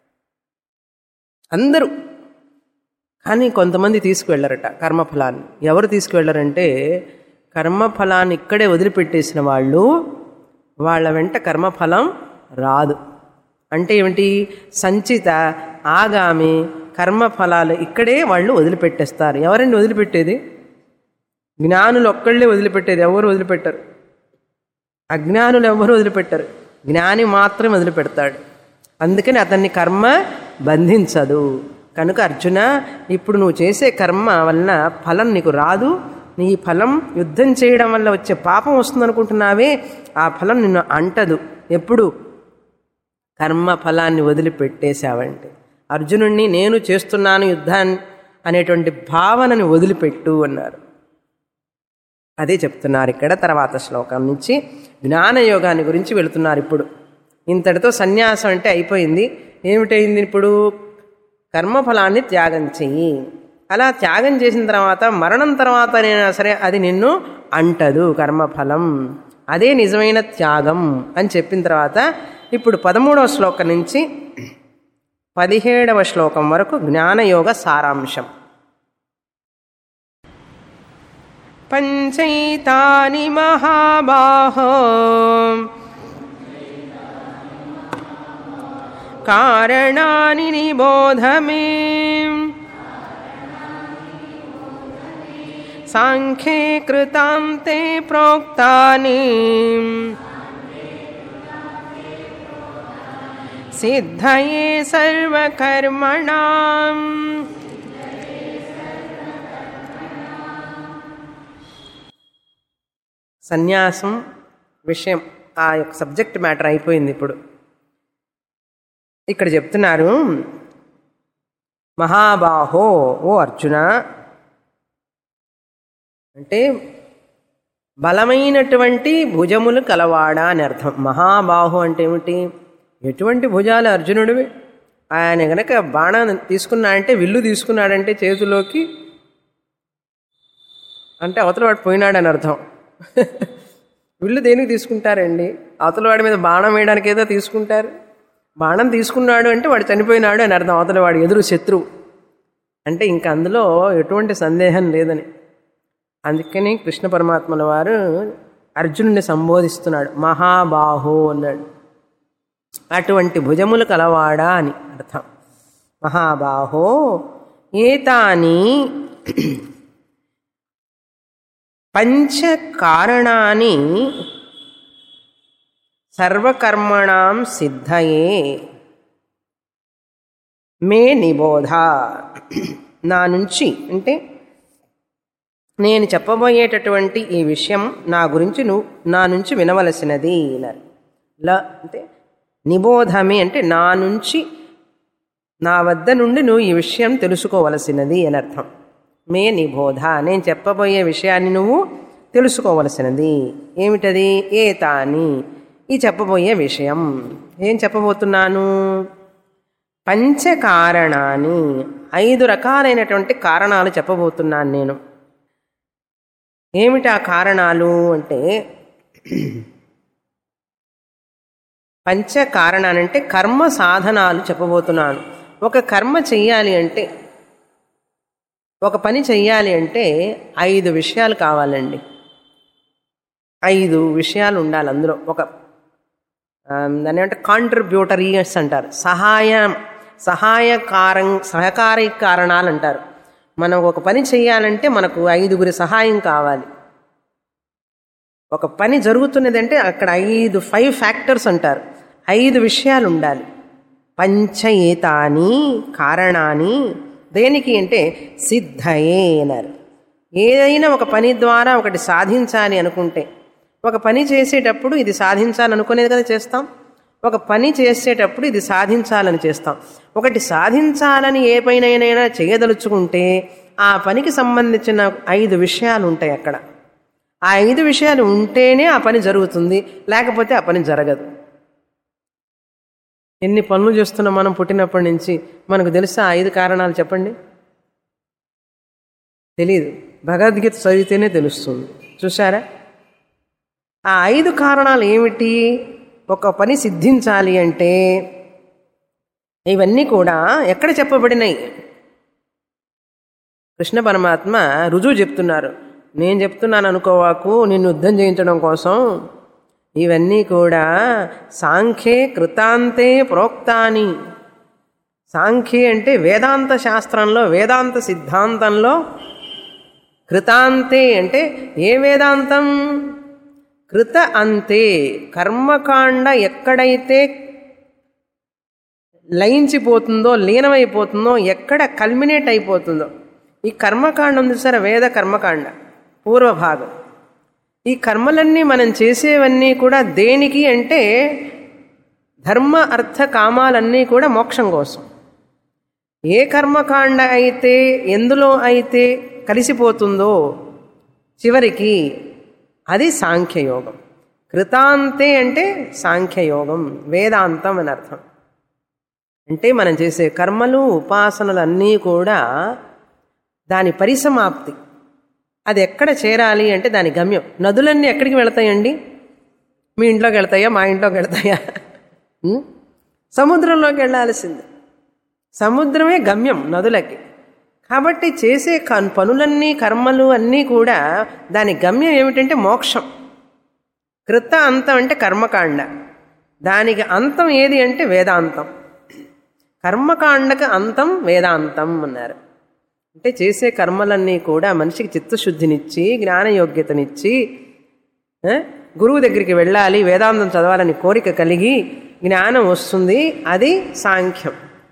అందరూ. కానీ కొంతమంది తీసుకువెళ్ళరట కర్మఫలాన్ని. ఎవరు తీసుకువెళ్ళరంటే కర్మఫలాన్ని ఇక్కడే వదిలిపెట్టేసిన వాళ్ళు, వాళ్ళ వెంట కర్మఫలం రాదు. అంటే ఏమిటి? సంచిత ఆగామి కర్మఫలాలు ఇక్కడే వాళ్ళు వదిలిపెట్టేస్తారు. ఎవరండి వదిలిపెట్టేది? జ్ఞానులు ఒక్కళ్ళే వదిలిపెట్టేది, ఎవరు వదిలిపెట్టరు. అజ్ఞానులు ఎవరు వదిలిపెట్టరు, జ్ఞాని మాత్రం వదిలిపెడతాడు. అందుకని అతన్ని కర్మ బంధించదు. కనుక అర్జున, ఇప్పుడు నువ్వు చేసే కర్మ వలన ఫలం నీకు రాదు. నీ ఫలం యుద్ధం చేయడం వల్ల వచ్చే పాపం వస్తుందనుకుంటున్నావే, ఆ ఫలం నిన్ను అంటదు. ఎప్పుడు? కర్మ ఫలాన్ని వదిలిపెట్టేశావంటే. అర్జునుణ్ణి నేను చేస్తున్నాను యుద్ధాన్ని అనేటువంటి భావనని వదిలిపెట్టు అన్నారు. అదే చెప్తున్నారు ఇక్కడ తర్వాత శ్లోకం నుంచి. జ్ఞానయోగాన్ని గురించి వెళుతున్నారు ఇప్పుడు. ఇంతటితో సన్యాసం అంటే అయిపోయింది. ఏమిటైంది ఇప్పుడు? కర్మఫలాన్ని త్యాగం చెయ్యి. అలా త్యాగం చేసిన తర్వాత మరణం తర్వాతనైనా సరే అది నిన్ను అంటదు కర్మఫలం. అదే నిజమైన త్యాగం అని చెప్పిన తర్వాత ఇప్పుడు పదమూడవ శ్లోకం నుంచి పదిహేడవ శ్లోకం వరకు జ్ఞానయోగ సారాంశం. పంచైతాని మహాబాహో కారణాని నిబోధ మే సాంఖ్యే కృతాం తే ప్రోక్తాని సిద్ధయే సర్వకర్మణాం. సన్యాసం విషయం ఆ యొక్క సబ్జెక్ట్ మ్యాటర్ అయిపోయింది. ఇప్పుడు ఇక్కడ చెప్తున్నారు, మహాబాహో ఓ అర్జున, అంటే బలమైనటువంటి భుజములు కలవాడా అని అర్థం. మహాబాహు అంటే ఏమిటి? ఎటువంటి భుజాలు అర్జునుడివి? ఆయన గనక బాణాన్ని తీసుకున్నాడంటే, విల్లు తీసుకున్నాడంటే చేతిలోకి, అంటే అవతలవాడు పోయినాడని అర్థం. విల్లు దేనికి తీసుకుంటారండి? అవతలవాడి మీద బాణం వేయడానికి ఏదో తీసుకుంటారు. బాణం తీసుకున్నాడు అంటే వాడు చనిపోయినాడు అని అర్థం, అవతలవాడు ఎదురు శత్రువు అంటే. ఇంకా అందులో ఎటువంటి సందేహం లేదని. అందుకని కృష్ణ పరమాత్మల వారు అర్జునుడిని సంబోధిస్తున్నాడు, మహాబాహో అన్నాడు. అటువంటి భుజములు కలవాడా అని అర్థం. మహాబాహో ఏతాని పంచ కారణాని సర్వకర్మణాం సిద్ధయే మే నిబోధ. నా నుంచి అంటే నేను చెప్పబోయేటటువంటి ఈ విషయం నా గురించి నువ్వు నా నుంచి వినవలసినది అన్నారు. ల అంటే నిబోధమే అంటే నా నుంచి, నా వద్ద నుండి నువ్వు ఈ విషయం తెలుసుకోవలసినది అని అర్థం. మే నిబోధ, నేను చెప్పబోయే విషయాన్ని నువ్వు తెలుసుకోవలసినది. ఏమిటది? ఏతాని, ఈ చెప్పబోయే విషయం. ఏం చెప్పబోతున్నాను? పంచకారణాన్ని, ఐదు రకాలైనటువంటి కారణాలు చెప్పబోతున్నాను నేను. ఏమిటి ఆ కారణాలు అంటే, పంచ కారణాలంటే కర్మ సాధనాలు చెప్పబోతున్నాను. ఒక కర్మ చెయ్యాలి అంటే, ఒక పని చెయ్యాలి అంటే ఐదు విషయాలు కావాలండి. ఐదు విషయాలు ఉండాలి అందులో. ఒక దాన్ని ఏమంటే కాంట్రిబ్యూటరీస్ అంటారు, సహాయం సహాయకారం సహకార కారణాలు అంటారు. మనం ఒక పని చెయ్యాలంటే మనకు ఐదుగురి సహాయం కావాలి. ఒక పని జరుగుతున్నది అంటే అక్కడ ఐదు ఫైవ్ ఫ్యాక్టర్స్ అంటారు, ఐదు విషయాలు ఉండాలి. పంచయేతాని కారణాన్ని దేనికి అంటే సిద్ధయే అన్నారు. ఏదైనా ఒక పని ద్వారా ఒకటి సాధించాలి అనుకుంటే, ఒక పని చేసేటప్పుడు ఇది సాధించాలనుకునేది కదా చేస్తాం. ఒక పని చేసేటప్పుడు ఇది సాధించాలని చేస్తాం. ఒకటి సాధించాలని ఏ పనినైనా చేయదలుచుకుంటే ఆ పనికి సంబంధించిన ఐదు విషయాలు ఉంటాయి అక్కడ. ఆ ఐదు విషయాలు ఉంటేనే ఆ పని జరుగుతుంది, లేకపోతే ఆ పని జరగదు. ఎన్ని పనులు చేస్తున్నాం మనం పుట్టినప్పటి నుంచి? మనకు తెలుసా ఐదు కారణాలు? చెప్పండి. తెలీదు. భగవద్గీత చదివితేనే తెలుస్తుంది. చూసారా? ఆ ఐదు కారణాలు ఏమిటి? ఒక పని సిద్ధించాలి అంటే ఇవన్నీ కూడా ఎక్కడ చెప్పబడినాయి? కృష్ణ పరమాత్మ రుజువు చెప్తున్నారు. నేను చెప్తున్నాను అనుకోవాకు, నిన్ను యుద్ధం చేయించడం కోసం. ఇవన్నీ కూడా సాంఖ్యే కృతాంతే ప్రోక్తాని. సాంఖ్యే అంటే వేదాంత శాస్త్రంలో, వేదాంత సిద్ధాంతంలో. కృతాంతే అంటే ఏ వేదాంతం? కృత అంతే, కర్మకాండ ఎక్కడైతే లయించిపోతుందో, లీనమైపోతుందో, ఎక్కడ కల్మినేట్ అయిపోతుందో. ఈ కర్మకాండ ఉంది సరే, వేద కర్మకాండ పూర్వభాగం. ఈ కర్మలన్నీ మనం చేసేవన్నీ కూడా దేనికి అంటే ధర్మ అర్థ కామాలన్నీ కూడా మోక్షం కోసం. ఏ కర్మకాండ అయితే ఎందులో అయితే కలిసిపోతుందో చివరికి అది సాంఖ్యయోగం. కృతాంతే అంటే సాంఖ్యయోగం, వేదాంతం అని అర్థం. అంటే మనం చేసే కర్మలు ఉపాసనలన్నీ కూడా దాని పరిసమాప్తి. అది ఎక్కడ చేరాలి అంటే దాని గమ్యం. నదులన్నీ ఎక్కడికి వెళతాయండి? మీ ఇంట్లోకి వెళతాయా, మా ఇంట్లోకి వెళతాయా? సముద్రంలోకి వెళ్ళాల్సింది. సముద్రమే గమ్యం నదులకి. కాబట్టి చేసే పనులన్నీ, కర్మలు అన్నీ కూడా దాని గమ్యం ఏమిటంటే మోక్షం. కృత అంతం అంటే కర్మకాండ, దానికి అంతం ఏది అంటే వేదాంతం. కర్మకాండకు అంతం వేదాంతం అన్నారు. అంటే చేసే కర్మలన్నీ కూడా మనిషికి చిత్తశుద్ధినిచ్చి, జ్ఞానయోగ్యతనిచ్చి, గురువు దగ్గరికి వెళ్ళాలి, వేదాంతం చదవాలని కోరిక కలిగి జ్ఞానం వస్తుంది. అది సాంఖ్యం.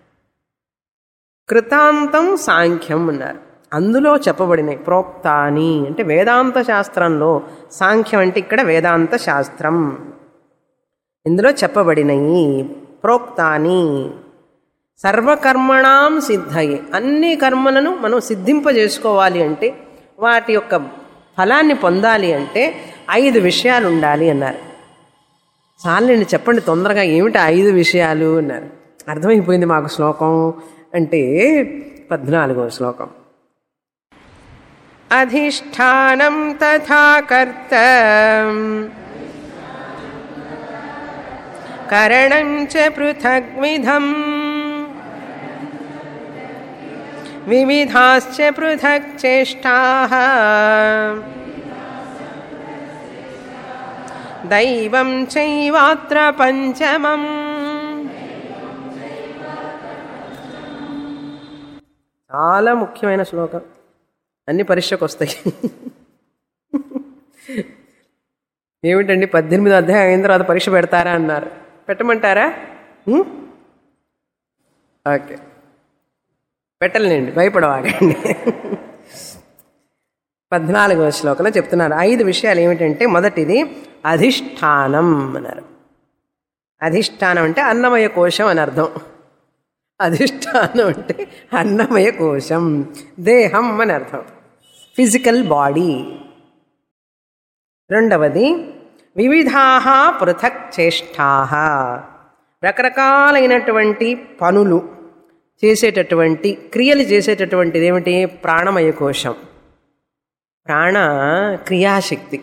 కృతాంతం సాంఖ్యం అన్నారు. అందులో చెప్పబడినాయి ప్రోక్తాని అంటే వేదాంత శాస్త్రంలో. సాంఖ్యం అంటే ఇక్కడ వేదాంత శాస్త్రం. ఇందులో చెప్పబడినవి ప్రోక్తాని. సర్వకర్మణాం సిద్ధయే, అన్ని కర్మలను మనం సిద్ధింపజేసుకోవాలి అంటే, వాటి యొక్క ఫలాన్ని పొందాలి అంటే ఐదు విషయాలు ఉండాలి అన్నారు. చాలండి చెప్పండి తొందరగా, ఏమిటి ఐదు విషయాలు అన్నారు. అర్థమైపోయింది మాకు శ్లోకం అంటే పద్నాలుగో శ్లోకం. అధిష్టానం తథా కర్త కరణం చ పృథగ్విధం వివిధాశ్చ పృథక్ చేష్టాః దైవం చైవాత్ర పంచమం. చాలా ముఖ్యమైన శ్లోకం. అన్ని పరీక్షకు వస్తాయి. ఏమిటండి పద్దెనిమిదో అధ్యాయం అయిన తర్వాత పరీక్ష పెడతారా అన్నారు. పెట్టమంటారా? ఓకే, పెట్టలేండి, భయపడవాగండి. పద్నాలుగవ శ్లోకంలో చెప్తున్నారు ఐదు విషయాలు ఏమిటంటే, మొదటిది అధిష్టానం అన్నారు. అధిష్టానం అంటే అన్నమయ కోశం అని అర్థం. అధిష్టానం అంటే అన్నమయ కోశం, దేహం అని అర్థం, ఫిజికల్ బాడీ. రెండవది వివిధాః పృథక్ చేష్టాః, రకరకాలైనటువంటి పనులు చేసేటటువంటి, క్రియలు చేసేటటువంటిది ఏమిటి? ప్రాణమయ కోశం. ప్రాణ క్రియాశక్తి.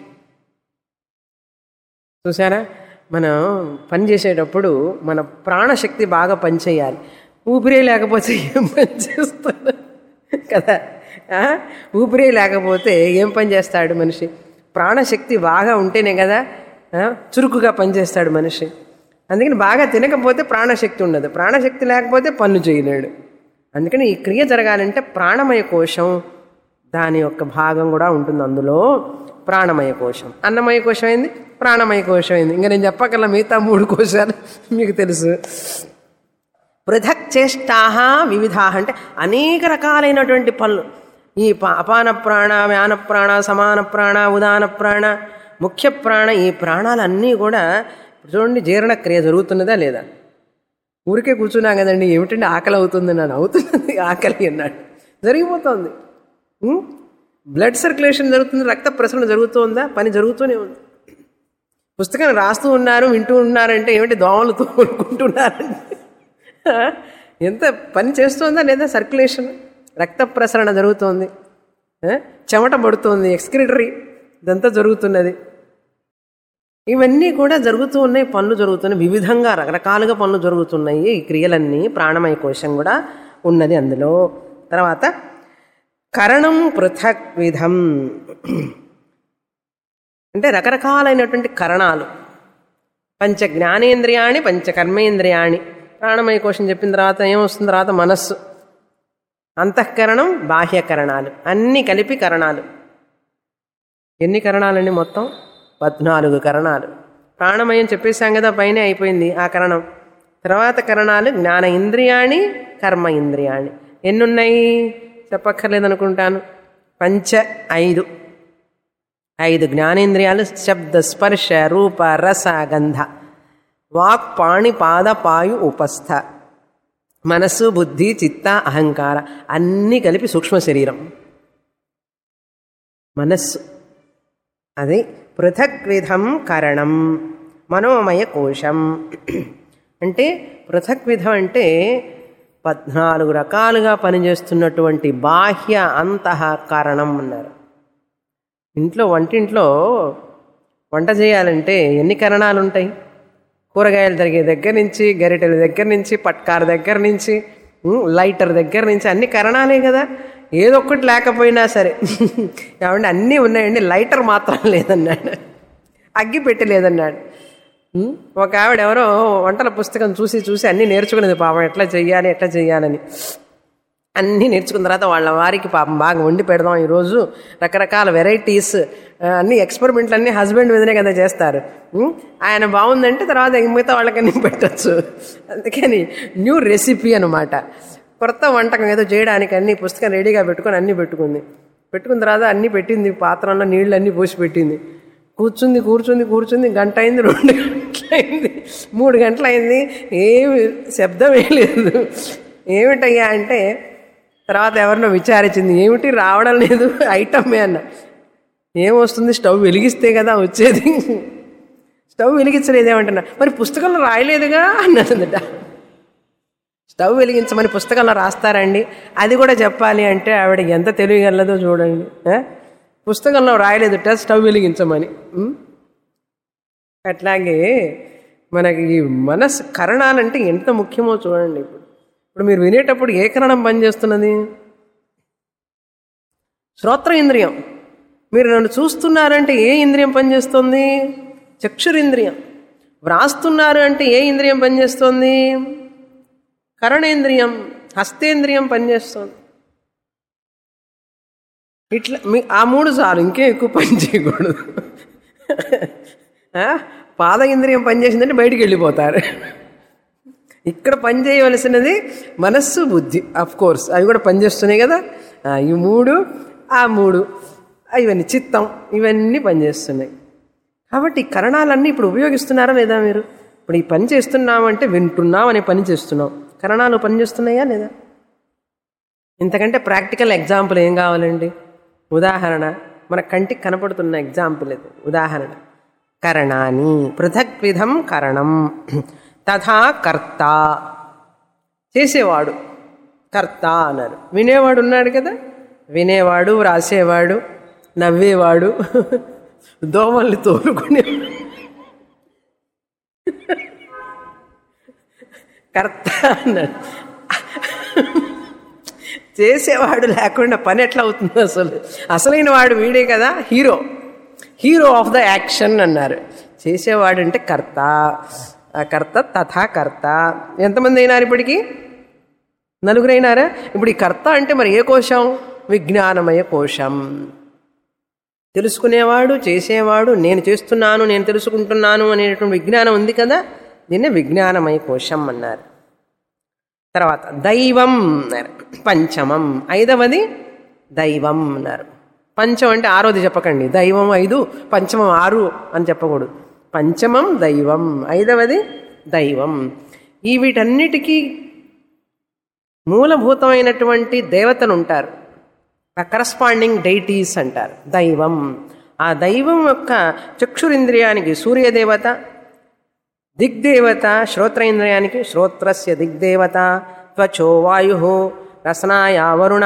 చూసారా, మనం పని చేసేటప్పుడు మన ప్రాణశక్తి బాగా పనిచేయాలి. ఊపిరే లేకపోతే ఏం పని చేస్తాడు కదా. ఊపిరే లేకపోతే ఏం పని చేస్తాడు మనిషి? ప్రాణశక్తి బాగా ఉంటేనే కదా చురుకుగా పనిచేస్తాడు మనిషి. అందుకని బాగా తినకపోతే ప్రాణశక్తి ఉండదు, ప్రాణశక్తి లేకపోతే పనులు చేయలేడు. అందుకని ఈ క్రియ జరగాలంటే ప్రాణమయ కోశం దాని యొక్క భాగం కూడా ఉంటుంది అందులో. ప్రాణమయ కోశం, అన్నమయ కోశం అయింది, ప్రాణమయ కోశం అయింది. ఇంకా నేను చెప్పగల మిగతా మూడు కోశాలు మీకు తెలుసు. పృథక్ చేష్టాః వివిధాః అంటే అనేక రకాలైనటువంటి పనులు. ఈ అపాన ప్రాణ, వ్యాన ప్రాణ, సమాన ప్రాణ, ఉదాన ప్రాణ, ముఖ్య ప్రాణ, ఈ ప్రాణాలన్నీ కూడా చూడండి జీర్ణక్రియ జరుగుతున్నదా లేదా? ఊరికే కూర్చున్నా కదండి, ఏమిటండి ఆకలి అవుతుంది నన్ను, అవుతున్నది ఆకలి అన్నాడు, జరిగిపోతుంది. బ్లడ్ సర్క్యులేషన్ జరుగుతుంది, రక్త ప్రసరణ జరుగుతుందా? పని జరుగుతూనే ఉంది. పుస్తకం రాస్తూ ఉన్నారు, వింటూ ఉన్నారంటే ఏమిటి? దోమలు తోలుకుంటున్నారంటే ఎంత పని చేస్తుందా లేదా? సర్క్యులేషన్, రక్త ప్రసరణ జరుగుతోంది, చెమట పడుతోంది, ఎక్స్క్రిటరీ, ఇదంతా జరుగుతున్నది. ఇవన్నీ కూడా జరుగుతూ ఉన్నాయి, పనులు జరుగుతున్నాయి, వివిధంగా రకరకాలుగా పనులు జరుగుతున్నాయి. ఈ క్రియలన్నీ ప్రాణమయ కోశం కూడా ఉన్నది అందులో. తర్వాత కరణం పృథక్ విధం అంటే రకరకాలైనటువంటి కరణాలు. పంచ జ్ఞానేంద్రియాణి పంచ కర్మేంద్రియాణి. ప్రాణమయ కోశం చెప్పిన తర్వాత ఏమొస్తుంది? తర్వాత మనస్సు, అంతఃకరణం, బాహ్యకరణాలు అన్నీ కలిపి కరణాలు. ఎన్ని కరణాలండి మొత్తం? పద్నాలుగు కరణాలు. ప్రాణమయం చెప్పేశాం కదా, పైన అయిపోయింది ఆ కరణం. తర్వాత కరణాలు జ్ఞాన ఇంద్రియాణి కర్మ ఇంద్రియాణి. ఎన్నున్నాయి చెప్పక్కర్లేదనుకుంటాను. పంచ ఐదు ఐదు జ్ఞానేంద్రియాలు. శబ్ద స్పర్శ రూప రస గంధ. వాక్ పాణి పాద పాయు ఉపస్థ. మనస్సు బుద్ధి చిత్త అహంకార అన్నీ కలిపి సూక్ష్మ శరీరం మనస్సు. అది పృథక్ విధం కరణం మనోమయ కోశం. అంటే పృథక్ విధం అంటే పద్నాలుగు రకాలుగా పనిచేస్తున్నటువంటి బాహ్య అంతఃకరణం అన్నారు. ఇంట్లో వంటింట్లో వంట చేయాలంటే ఎన్ని కరణాలు ఉంటాయి? కూరగాయలు తరిగే దగ్గర నుంచి, గరిటెల దగ్గర నుంచి, పట్కార దగ్గర నుంచి, లైటర్ దగ్గర నుంచి అన్ని కరణాలే కదా. ఏదో ఒక్కటి లేకపోయినా సరే ఏమంటే అన్నీ ఉన్నాయండి, లైటర్ మాత్రం లేదన్నాడు, అగ్గి పెట్టి లేదన్నాడు. ఒక ఆవిడ ఎవరో వంటల పుస్తకం చూసి చూసి అన్నీ నేర్చుకునేది పాపం, ఎట్లా చెయ్యాలి ఎట్లా చెయ్యాలని. అన్నీ నేర్చుకున్న తర్వాత వాళ్ళ వారికి పాపం బాగా వండి పెడదాం ఈరోజు, రకరకాల వెరైటీస్ అన్ని ఎక్స్పెరిమెంట్లు అన్నీ హస్బెండ్ మీదనే కదా చేస్తారు. ఆయన బాగుందంటే తర్వాత మిగతా వాళ్ళకన్నీ పెట్టచ్చు. అందుకని న్యూ రెసిపీ అనమాట, కొత్త వంటకం ఏదో చేయడానికి అన్ని పుస్తకం రెడీగా పెట్టుకొని అన్నీ పెట్టుకుంది. పెట్టుకున్న తర్వాత అన్నీ పెట్టింది, పాత్రలో నీళ్ళు అన్నీ పోసి పెట్టింది. కూర్చుంది కూర్చుంది కూర్చుంది గంట అయింది, రెండు గంటలు అయింది, మూడు గంటలు అయింది, ఏమి శబ్దమే లేదు. ఏమిటయ్యా అంటే తర్వాత ఎవరినో విచారించింది, ఏమిటి రావడం లేదు ఐటమే అన్న. ఏమొస్తుంది, స్టవ్ వెలిగిస్తే కదా వచ్చేది, స్టవ్ వెలిగించలేదేమంటున్నా. మరి పుస్తకంలో రాయలేదుగా అన్నదట. స్టవ్ వెలిగించమని పుస్తకంలో రాస్తారండి, అది కూడా చెప్పాలి అంటే ఆవిడ ఎంత తెలియగలదో చూడండి. పుస్తకంలో రాయలేదుట స్టవ్ వెలిగించమని. అట్లాగే మనకి ఈ మనసు కరణాలంటే ఎంత ముఖ్యమో చూడండి. ఇప్పుడు ఇప్పుడు మీరు వినేటప్పుడు ఏ కరణం పనిచేస్తున్నది? శ్రోత్ర ఇంద్రియం. మీరు నన్ను చూస్తున్నారంటే ఏ ఇంద్రియం పనిచేస్తుంది? చక్షురింద్రియం. వ్రాస్తున్నారు అంటే ఏ ఇంద్రియం పనిచేస్తుంది? కరణేంద్రియం. హస్తేంద్రియం పనిచేస్తుంది. ఇట్లా మీ ఆ మూడు చాలు, ఇంకే ఎక్కువ పని చేయకూడదు. పాద ఇంద్రియం పనిచేసిందంటే బయటికి వెళ్ళిపోతారు. ఇక్కడ పని చేయవలసినది మనస్సు బుద్ధి, అఫ్ కోర్స్ అవి కూడా పనిచేస్తున్నాయి కదా. ఈ మూడు ఆ మూడు ఇవన్నీ చిత్తం ఇవన్నీ పనిచేస్తున్నాయి. కాబట్టి ఈ కరణాలన్నీ ఇప్పుడు ఉపయోగిస్తున్నారా లేదా? మీరు ఇప్పుడు ఈ పని చేస్తున్నామంటే వింటున్నాం అనే పని చేస్తున్నాం, కరణాలు పనిచేస్తున్నాయా లేదా? ఇంతకంటే ప్రాక్టికల్ ఎగ్జాంపుల్ ఏం కావాలండి? ఉదాహరణ మన కంటికి కనపడుతున్న ఎగ్జాంపుల్ ఇది. ఉదాహరణ కరణాని పృథక్ విధం కరణం తథా కర్త. చేసేవాడు కర్త అన్నారు. వినేవాడు ఉన్నాడు కదా, వినేవాడు, రాసేవాడు, నవ్వేవాడు, దోమల్ని తోలుకునేవాడు కర్త అన్నాడు. చేసేవాడు లేకుండా పని ఎట్లా అవుతుంది? అసలు అసలైన వాడు వీడే కదా, hero, hero of the action అన్నారు. చేసేవాడు అంటే కర్త. కర్త తథా కర్త. ఎంతమంది అయినారు ఇప్పటికీ? నలుగురు అయినారా? ఇప్పుడు ఈ కర్త అంటే మరి ఏ కోశం? విజ్ఞానమయ కోశం. తెలుసుకునేవాడు, చేసేవాడు, నేను చేస్తున్నాను, నేను తెలుసుకుంటున్నాను అనేటువంటి విజ్ఞానం ఉంది కదా, దీన్నే విజ్ఞానమయ కోశం అన్నారు. తర్వాత దైవం అన్నారు. పంచమం. ఐదవది దైవం అన్నారు. పంచం అంటే ఆరోది చెప్పకండి, దైవం ఐదు పంచమం ఆరు అని చెప్పకూడదు. పంచమం దైవం, ఐదవది దైవం. ఈ వీటన్నిటికీ మూలభూతమైనటువంటి దేవతలు ఉంటారు, కరస్పాండింగ్ డైటీస్ అంటారు దైవం. ఆ దైవం యొక్క చక్షురింద్రియానికి సూర్యదేవత, దిగ్దేవత శ్రోత్రేంద్రియానికి శ్రోత్రస్య దిగ్దేవత, త్వచో వాయు, రసనాయ వరుణ,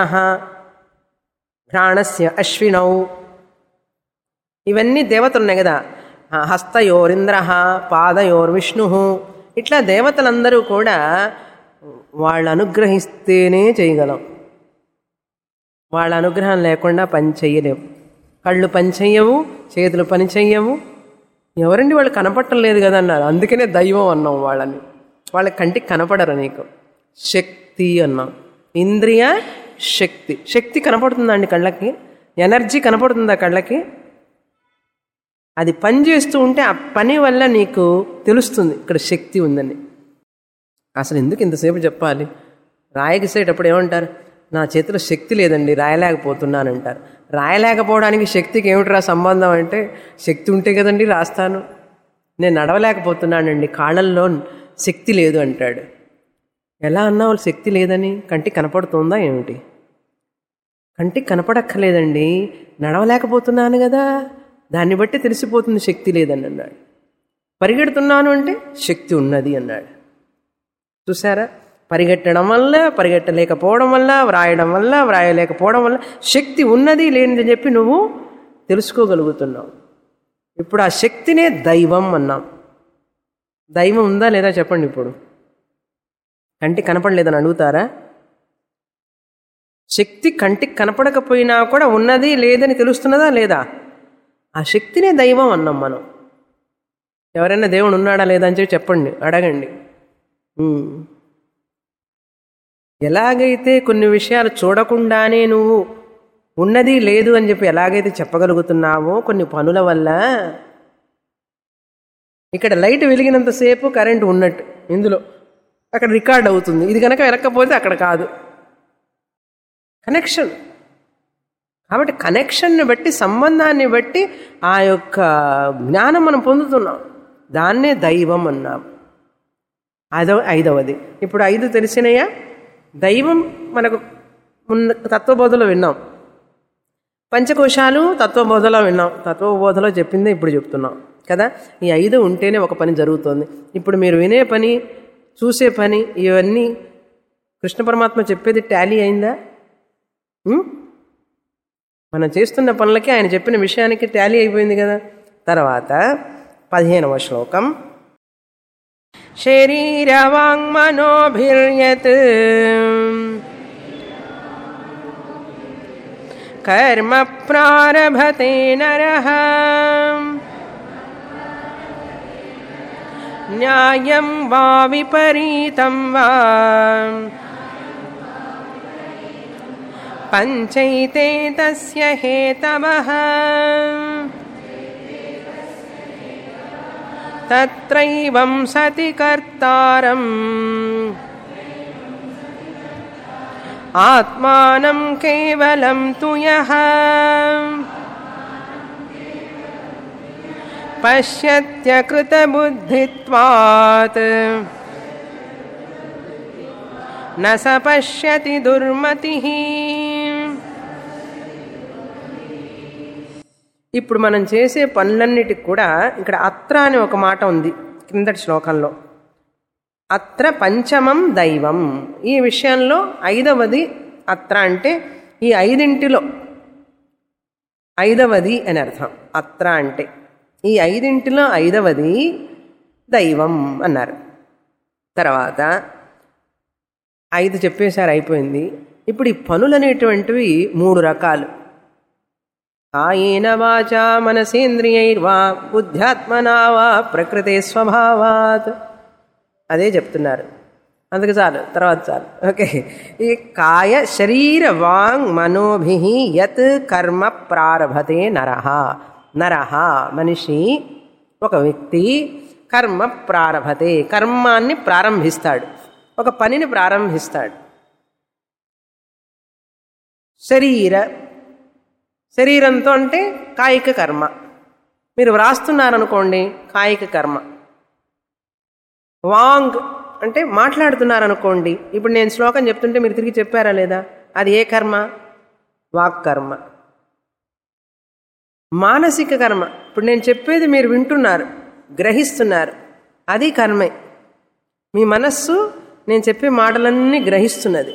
ఘ్రాణస్య అశ్వినౌ. ఇవన్నీ దేవతలు ఉన్నాయి కదా. హస్తయోరింద్ర పాదయోర్విష్ణు. ఇట్లా దేవతలందరూ కూడా వాళ్ళు అనుగ్రహిస్తేనే చేయగలం. వాళ్ళ అనుగ్రహం లేకుండా పని చెయ్యలేవు. కళ్ళు పని చెయ్యవు, చేతులు పని చెయ్యవు. ఎవరండి వాళ్ళు కనపడటం లేదు కదా అన్నారు. అందుకనే దైవం అన్నాం వాళ్ళని. వాళ్ళ కంటికి కనపడరు నీకు. శక్తి అన్నాం. ఇంద్రియ శక్తి. శక్తి కనపడుతుందండి కళ్ళకి? ఎనర్జీ కనపడుతుందా కళ్ళకి? అది పని చేస్తూ ఉంటే ఆ పని వల్ల నీకు తెలుస్తుంది ఇక్కడ శక్తి ఉందని. అసలు ఎందుకు ఇంతసేపు చెప్పాలి? రాయగిసేటప్పుడు ఏమంటారు? నా చేతిలో శక్తి లేదండి, రాయలేకపోతున్నానంటారు. రాయలేకపోవడానికి శక్తికి ఏమిటిరా సంబంధం అంటే, శక్తి ఉంటే కదండి రాస్తాను. నేను నడవలేకపోతున్నానండి, కాళ్ళల్లో శక్తి లేదు అంటాడు. ఎలా అన్నా వాళ్ళు శక్తి లేదని? కంటికి కనపడుతుందా ఏమిటి? కంటికి కనపడక్కర్లేదండి, నడవలేకపోతున్నాను కదా, దాన్ని బట్టి తెలిసిపోతుంది శక్తి లేదని అన్నాడు. పరిగెడుతున్నాను అంటే శక్తి ఉన్నది అన్నాడు. చూసారా? పరిగెట్టడం వల్ల, పరిగెట్టలేకపోవడం వల్ల, వ్రాయడం వల్ల, వ్రాయలేకపోవడం వల్ల శక్తి ఉన్నది లేనిదని చెప్పి నువ్వు తెలుసుకోగలుగుతున్నావు. ఇప్పుడు ఆ శక్తినే దైవం అన్నాం. దైవం ఉందా లేదా చెప్పండి. ఇప్పుడు కంటికి కనపడలేదని అడుగుతారా? శక్తి కంటికి కనపడకపోయినా కూడా ఉన్నది లేదని తెలుస్తున్నదా లేదా? ఆ శక్తినే దైవం అన్నాం మనం. ఎవరైనా దేవుడు ఉన్నాడా లేదా అని చెప్పి చెప్పండి, అడగండి. ఎలాగైతే కొన్ని విషయాలు చూడకుండానే నువ్వు ఉన్నది లేదు అని చెప్పి ఎలాగైతే చెప్పగలుగుతున్నావో కొన్ని పనుల వల్ల, ఇక్కడ లైట్ వెలిగినంతసేపు కరెంటు ఉన్నట్టు ఇందులో అక్కడ రికార్డ్ అవుతుంది. ఇది కనుక వెనక్కపోతే అక్కడ కాదు. కనెక్షన్. కాబట్టి కనెక్షన్ని బట్టి, సంబంధాన్ని బట్టి ఆ యొక్క జ్ఞానం మనం పొందుతున్నాం. దాన్నే దైవం అన్నాం. అదో ఐదవది. ఇప్పుడు ఐదు తెలిసినయా? దైవం మనకు ముందు తత్వబోధలో విన్నాం, పంచకోశాలు తత్వబోధలో విన్నాం, తత్వబోధలో చెప్పిందే ఇప్పుడు చెప్తున్నాం కదా. ఈ ఐదు ఉంటేనే ఒక పని జరుగుతుంది. ఇప్పుడు మీరు వినే పని, చూసే పని, ఇవన్నీ కృష్ణ పరమాత్మ చెప్పేది టాలీ అయిందా? మనం చేస్తున్న పనులకి ఆయన చెప్పిన విషయానికి టాలీ అయిపోయింది కదా. తర్వాత పదిహేనవ శ్లోకం. శరీరవాంగ్మనోభిర్యత్ కర్మ ప్రారభతే నరః న్యాయం వా విపరీతం వా పంచైతే తస్య హేతవః తత్రైవం సతి కర్తారం ఆత్మానం కేవలం తు యః పశ్యత్యకృతబుద్ధిత్వాత్ న స పశ్యతి దుర్మతిః. ఇప్పుడు మనం చేసే పనులన్నిటికి కూడా ఇక్కడ అత్ర అని ఒక మాట ఉంది కిందటి శ్లోకంలో. అత్ర పంచమం దైవం. ఈ విషయంలో ఐదవది అత్ర అంటే ఈ ఐదింటిలో ఐదవది అని అర్థం. అత్ర అంటే ఈ ఐదింటిలో ఐదవది దైవం అన్నారు. తర్వాత ఐదు చెప్పేశారు, అయిపోయింది. ఇప్పుడు ఈ పనులు అనేటువంటివి మూడు రకాలు. కాయేన వాచా మనసేంద్రియైర్వా బుద్ధ్యాత్మనా వా ప్రకృతే స్వభావాత్. అదే చెప్తున్నారు. అందుకు చాలు, తర్వాత చాలు. ఓకే. ఈ కాయ శరీర వాంగ్ మనోభి యత్ కర్మ ప్రారభతే నరః. నరః మనిషి, ఒక వ్యక్తి కర్మ ప్రారభతే, కర్మాన్ని ప్రారంభిస్తాడు, ఒక పనిని ప్రారంభిస్తాడు. శరీర శరీరంతో అంటే కాయిక కర్మ. మీరు వ్రాస్తున్నారనుకోండి, కాయిక కర్మ. వాంగ్ అంటే మాట్లాడుతున్నారనుకోండి. ఇప్పుడు నేను శ్లోకం చెప్తుంటే మీరు తిరిగి చెప్పారా లేదా? అది ఏ కర్మ? వాక్ కర్మ. మానసిక కర్మ. ఇప్పుడు నేను చెప్పేది మీరు వింటున్నారు, గ్రహిస్తున్నారు, అది కర్మే. మీ మనస్సు నేను చెప్పే మాటలన్నీ గ్రహిస్తున్నది,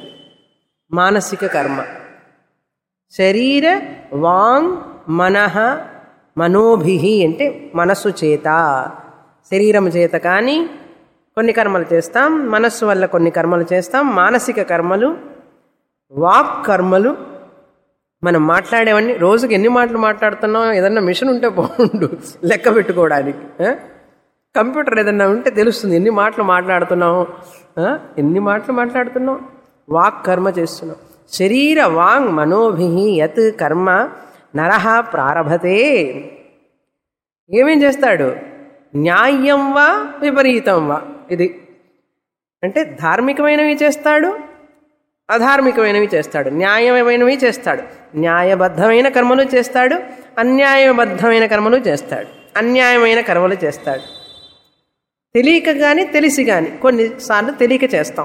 మానసిక కర్మ. శరీర వాంగ్ మనః మనోభిహి అంటే మనస్సు చేత, శరీరం చేత కానీ కొన్ని కర్మలు చేస్తాం, మనస్సు వల్ల కొన్ని కర్మలు చేస్తాం, మానసిక కర్మలు, వాక్ కర్మలు. మనం మాట్లాడేవన్నీ రోజుకి ఎన్ని మాటలు మాట్లాడుతున్నాం, ఏదన్నా మిషన్ ఉంటే బాగుండు లెక్క పెట్టుకోవడానికి. కంప్యూటర్ ఏదన్నా ఉంటే తెలుస్తుంది ఎన్ని మాటలు మాట్లాడుతున్నాం, ఎన్ని మాటలు మాట్లాడుతున్నాం. వాక్ కర్మ చేస్తున్నాం. శరీర వాంగ్ మనోభిహి యత్ కర్మ నరహ ప్రారభతే. ఏమేం చేస్తాడు? న్యాయం వా విపరీతం వా. ఇది అంటే ధార్మికమైనవి చేస్తాడు, అధార్మికమైనవి చేస్తాడు, న్యాయమైనవి చేస్తాడు, న్యాయబద్ధమైన కర్మలు చేస్తాడు, అన్యాయబద్ధమైన కర్మలు చేస్తాడు, అన్యాయమైన కర్మలు చేస్తాడు. తెలియక కానీ తెలిసి కానీ కొన్నిసార్లు తెలియక చేస్తాం.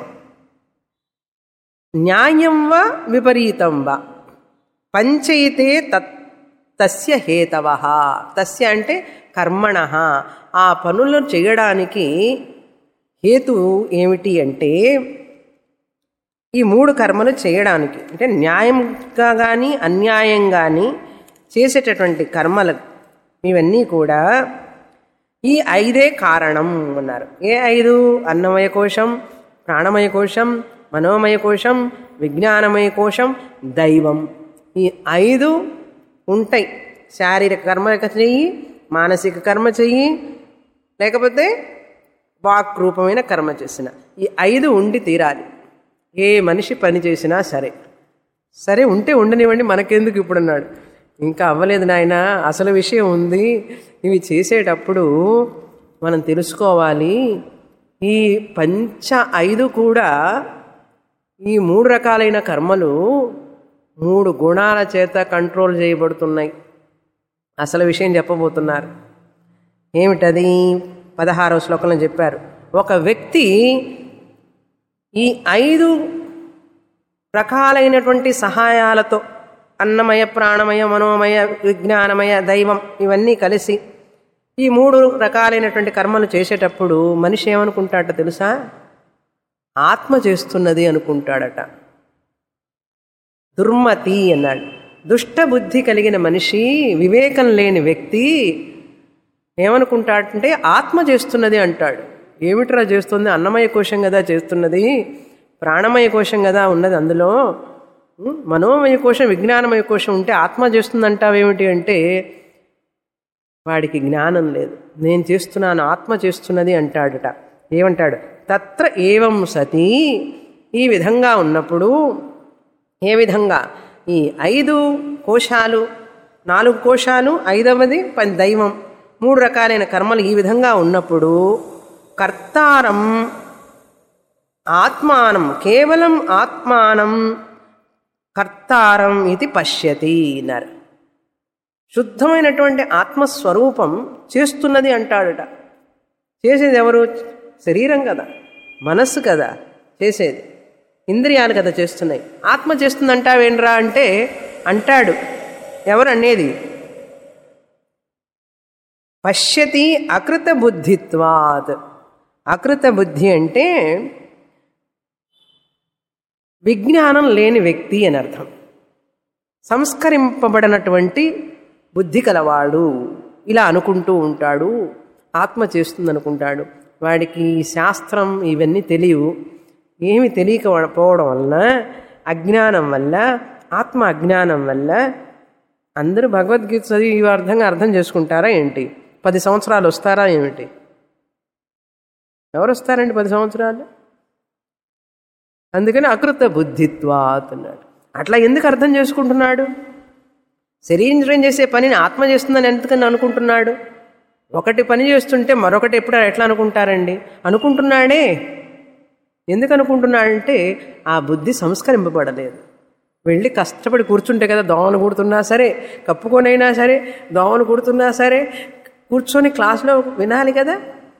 న్యాయం వా విపరీతం వా పంచయితే తత్ తస్య హేతవ. తస్య అంటే కర్మణ. ఆ పనులు చేయడానికి హేతు ఏమిటి అంటే ఈ మూడు కర్మలు చేయడానికి అంటే న్యాయంగా కానీ అన్యాయం కానీ చేసేటటువంటి కర్మలు ఇవన్నీ కూడా ఈ ఐదే కారణం అన్నారు. ఏ ఐదు? అన్నమయ కోశం, ప్రాణమయ కోశం, మనోమయ కోశం, విజ్ఞానమయ కోశం, దైవం. ఈ ఐదు ఉంటాయి. శారీరక కర్మ చెయ్యి, మానసిక కర్మ చెయ్యి, లేకపోతే వాక్ రూపమైన కర్మ చేసిన ఈ ఐదు ఉండి తీరాలి. ఏ మనిషి పని చేసినా సరే సరే ఉంటే ఉండనివ్వండి, మనకెందుకు ఇప్పుడు అన్నాడు. ఇంకా అవ్వలేదు నాయన, అసలు విషయం ఉంది. ఇవి చేసేటప్పుడు మనం తెలుసుకోవాలి, ఈ పంచ ఐదు కూడా ఈ మూడు రకాలైన కర్మలు మూడు గుణాల చేత కంట్రోల్ చేయబడుతున్నాయి. అసలు విషయం చెప్పబోతున్నారు. ఏమిటది? పదహారవ శ్లోకంలో చెప్పారు. ఒక వ్యక్తి ఈ ఐదు రకాలైనటువంటి సహాయాలతో అన్నమయ, ప్రాణమయ, మనోమయ, విజ్ఞానమయ, దైవం ఇవన్నీ కలిసి ఈ మూడు రకాలైనటువంటి కర్మలు చేసేటప్పుడు మనిషి ఏమనుకుంటాడట తెలుసా? ఆత్మ చేస్తున్నది అనుకుంటాడట. దుర్మతి అన్నాడు. దుష్ట బుద్ధి కలిగిన మనిషి, వివేకం లేని వ్యక్తి ఏమనుకుంటాడంటే ఆత్మ చేస్తున్నది అంటాడు. ఏమిట్రా చేస్తుంది? అన్నమయ కోశం కదా చేస్తున్నది, ప్రాణమయ కోశం కదా ఉన్నది, అందులో మనోమయ కోశం, విజ్ఞానమయ కోశం ఉంటే ఆత్మ చేస్తుందంటావేమిటి అంటే వాడికి జ్ఞానం లేదు. నేను చేస్తున్నాను, ఆత్మ చేస్తున్నది అంటాడట. ఏమంటాడు? తత్ర ఏవం సతి. ఈ విధంగా ఉన్నప్పుడు, ఏ విధంగా? ఈ ఐదు కోశాలు, నాలుగు కోశాలు, ఐదవది దైవం, మూడు రకాలైన కర్మలు ఈ విధంగా ఉన్నప్పుడు కర్తారం ఆత్మానం, కేవలం ఆత్మానం కర్తారం ఇది పశ్యతి అన్నారు. శుద్ధమైనటువంటి ఆత్మస్వరూపం చేస్తున్నది అంటాడట. చేసేది ఎవరు? శరీరం కదా, మనస్సు కదా చేసేది, ఇంద్రియాలు కదా చేస్తున్నాయి. ఆత్మ చేస్తుందంటావేంట్రా అంటే అంటాడు. ఎవరు అనేది? పశ్యతి అకృత బుద్ధిత్వాత్. అకృత బుద్ధి అంటే విజ్ఞానం లేని వ్యక్తి అని అర్థం. సంస్కరింపబడినటువంటి బుద్ధి కలవాడు ఇలా అనుకుంటూ ఉంటాడు, ఆత్మ చేస్తుంది అనుకుంటాడు. వాడికి శాస్త్రం ఇవన్నీ తెలియవు. ఏమి తెలియకపోవడం వలన, అజ్ఞానం వల్ల, ఆత్మ అజ్ఞానం వల్ల అందరూ భగవద్గీత చదివి ఈ అర్థంగా అర్థం చేసుకుంటారా ఏంటి? పది సంవత్సరాలు వస్తారా ఏమిటి? ఎవరు వస్తారండి పది సంవత్సరాలు? అందుకని అకృత బుద్ధిత్వాత్ అన్నాడు. అట్లా ఎందుకు అర్థం చేసుకుంటున్నాడు? శరీరం చేసే పనిని ఆత్మ చేస్తుందని ఎందుకని అనుకుంటున్నాడు? ఒకటి పని చేస్తుంటే మరొకటి ఎప్పుడు ఎట్లా అనుకుంటారండి? అనుకుంటున్నాడే. ఎందుకు అనుకుంటున్నాడంటే ఆ బుద్ధి సంస్కరింపబడలేదు. వెళ్ళి కష్టపడి కూర్చుంటే కదా, దోమలు కుడుతున్నా సరే, కప్పుకొనైనా సరే, దోమలు కుడుతున్నా సరే కూర్చొని క్లాసులో వినాలి కదా.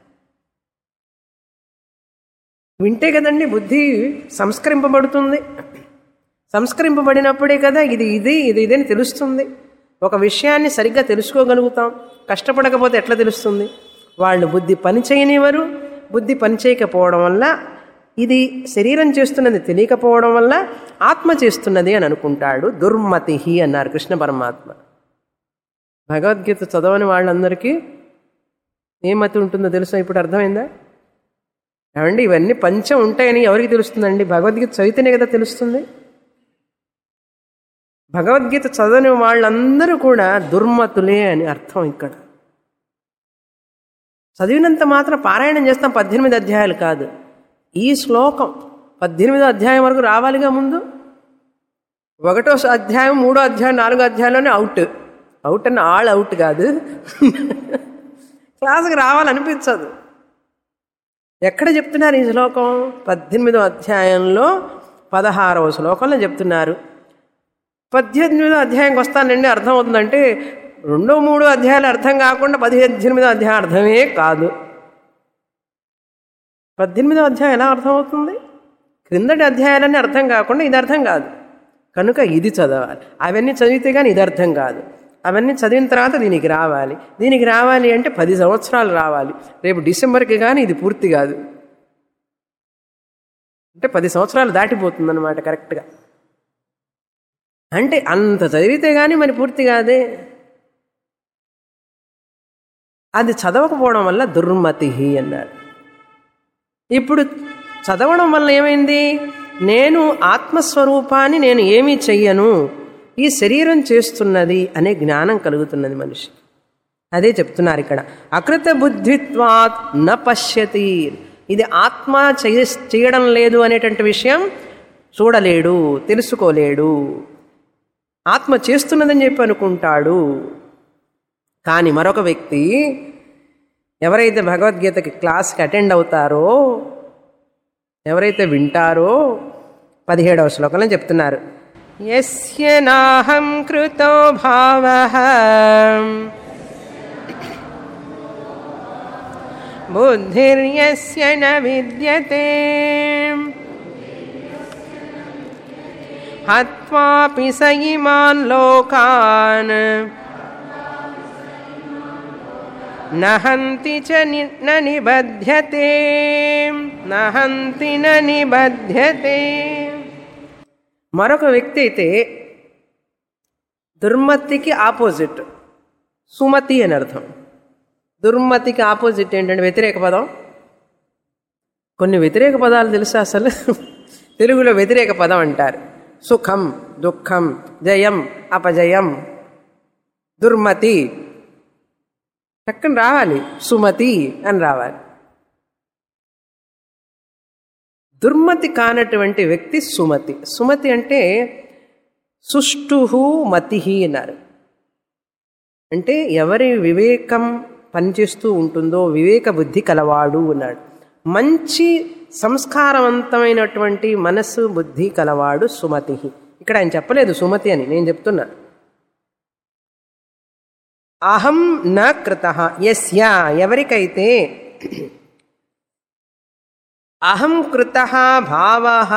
వింటే కదండి బుద్ధి సంస్కరింపబడుతుంది. సంస్కరింపబడినప్పుడే కదా ఇది ఇది ఇది ఇదని తెలుస్తుంది. ఒక విషయాన్ని సరిగ్గా తెలుసుకోగలుగుతాం. కష్టపడకపోతే ఎట్లా తెలుస్తుంది? వాళ్ళు బుద్ధి పని చేయనివ్వరు. బుద్ధి పని చేయకపోవడం వల్ల, ఇది శరీరం చేస్తున్నది తెలియకపోవడం వల్ల ఆత్మ చేస్తున్నది అని అనుకుంటాడు. దుర్మతి అన్నారు కృష్ణ పరమాత్మ. భగవద్గీత చదవని వాళ్ళందరికీ ఏమతి ఉంటుందో తెలుసా? ఇప్పుడు అర్థమైందా? ఏమండి ఇవన్నీ పంచం ఉంటాయని ఎవరికి తెలుస్తుందండి? భగవద్గీత చదివితేనే కదా తెలుస్తుంది. భగవద్గీత చదవని వాళ్ళందరూ కూడా దుర్మతులే అని అర్థం. ఇక్కడ చదివినంత మాత్రం పారాయణం చేస్తాం పద్దెనిమిది అధ్యాయాలు కాదు, ఈ శ్లోకం పద్దెనిమిదో అధ్యాయం వరకు రావాలిగా. ముందు ఒకటో అధ్యాయం, మూడో అధ్యాయం, నాలుగో అధ్యాయంలోనే అవుట్. అవుట్ అన్న ఆల్ అవుట్ కాదు, క్లాసుకి రావాలనిపించదు. ఎక్కడ చెప్తున్నారు ఈ శ్లోకం? పద్దెనిమిదో అధ్యాయంలో పదహారవ శ్లోకంలో చెప్తున్నారు. పద్దెనిమిదో అధ్యాయంకి వస్తానండి అర్థం అవుతుందంటే రెండో మూడో అధ్యాయాలు అర్థం కాకుండా పద్దెనిమిదో అధ్యాయం అర్థమే కాదు. పద్దెనిమిదో అధ్యాయం ఎలా అర్థం అవుతుంది? క్రిందటి అధ్యాయాలన్నీ అర్థం కాకుండా ఇది అర్థం కాదు. కనుక ఇది చదవాలి. అవన్నీ చదివితే కానీ ఇది అర్థం కాదు. అవన్నీ చదివిన తర్వాత దీనికి రావాలి. దీనికి రావాలి అంటే పది సంవత్సరాలు రావాలి. రేపు డిసెంబర్కి కానీ ఇది పూర్తి కాదు. అంటే పది సంవత్సరాలు దాటిపోతుంది అన్నమాట కరెక్ట్గా. అంటే అంత చదివితే కానీ మరి పూర్తి కాదే. అది చదవకపోవడం వల్ల దుర్మతి అన్నారు. ఇప్పుడు చదవడం వల్ల ఏమైంది? నేను ఆత్మస్వరూపాన్ని నేను ఏమీ చెయ్యను, ఈ శరీరం చేస్తున్నది అనే జ్ఞానం కలుగుతున్నది మనిషికి. అదే చెప్తున్నారు ఇక్కడ. అకృత బుద్ధిత్వాత్ న పశ్యతి. ఇది ఆత్మ చెయ్య చేయడం లేదు అనేటువంటి విషయం చూడలేడు, తెలుసుకోలేడు. ఆత్మ చేస్తున్నదని చెప్పి అనుకుంటాడు. కానీ మరొక వ్యక్తి ఎవరైతే భగవద్గీతకి క్లాస్కి అటెండ్ అవుతారో, ఎవరైతే వింటారో, పదిహేడవ శ్లోకంలో చెప్తున్నారు. యస్య నాహం కృతో భావః బుద్ధిర్యస్య న విద్యతే హత్వాపి స ఇమాన్ లోకాన్ నహంతి చ న నిబధ్యతే నహంతి న నిబధ్యతే. మరొక వ్యక్తి అయితే దుర్మతికి ఆపోజిట్, సుమతి అని అర్థం. దుర్మతికి ఆపోజిట్ ఏంటంటే వ్యతిరేక పదం. కొన్ని వ్యతిరేక పదాలు తెలుసా అసలు? తెలుగులో వ్యతిరేక పదం అంటారు. సుఖం, దుఃఖం, జయం, అపజయం, దుర్మతి చక్కన రావాలి, సుమతి అని రావాలి. దుర్మతి కానటువంటి వ్యక్తి సుమతి. సుమతి అంటే సుష్టు మతి అన్నారు. అంటే ఎవరి వివేకం పనిచేస్తూ ఉంటుందో వివేక బుద్ధి కలవాడు అన్నాడు. మంచి సంస్కారవంతమైనటువంటి మనస్సు బుద్ధి కలవాడు సుమతి. ఇక్కడ ఆయన చెప్పలేదు సుమతి అని, నేను చెప్తున్నా. అహం న కృతః యస్య, ఎవరికైతే అహం కృతః భావః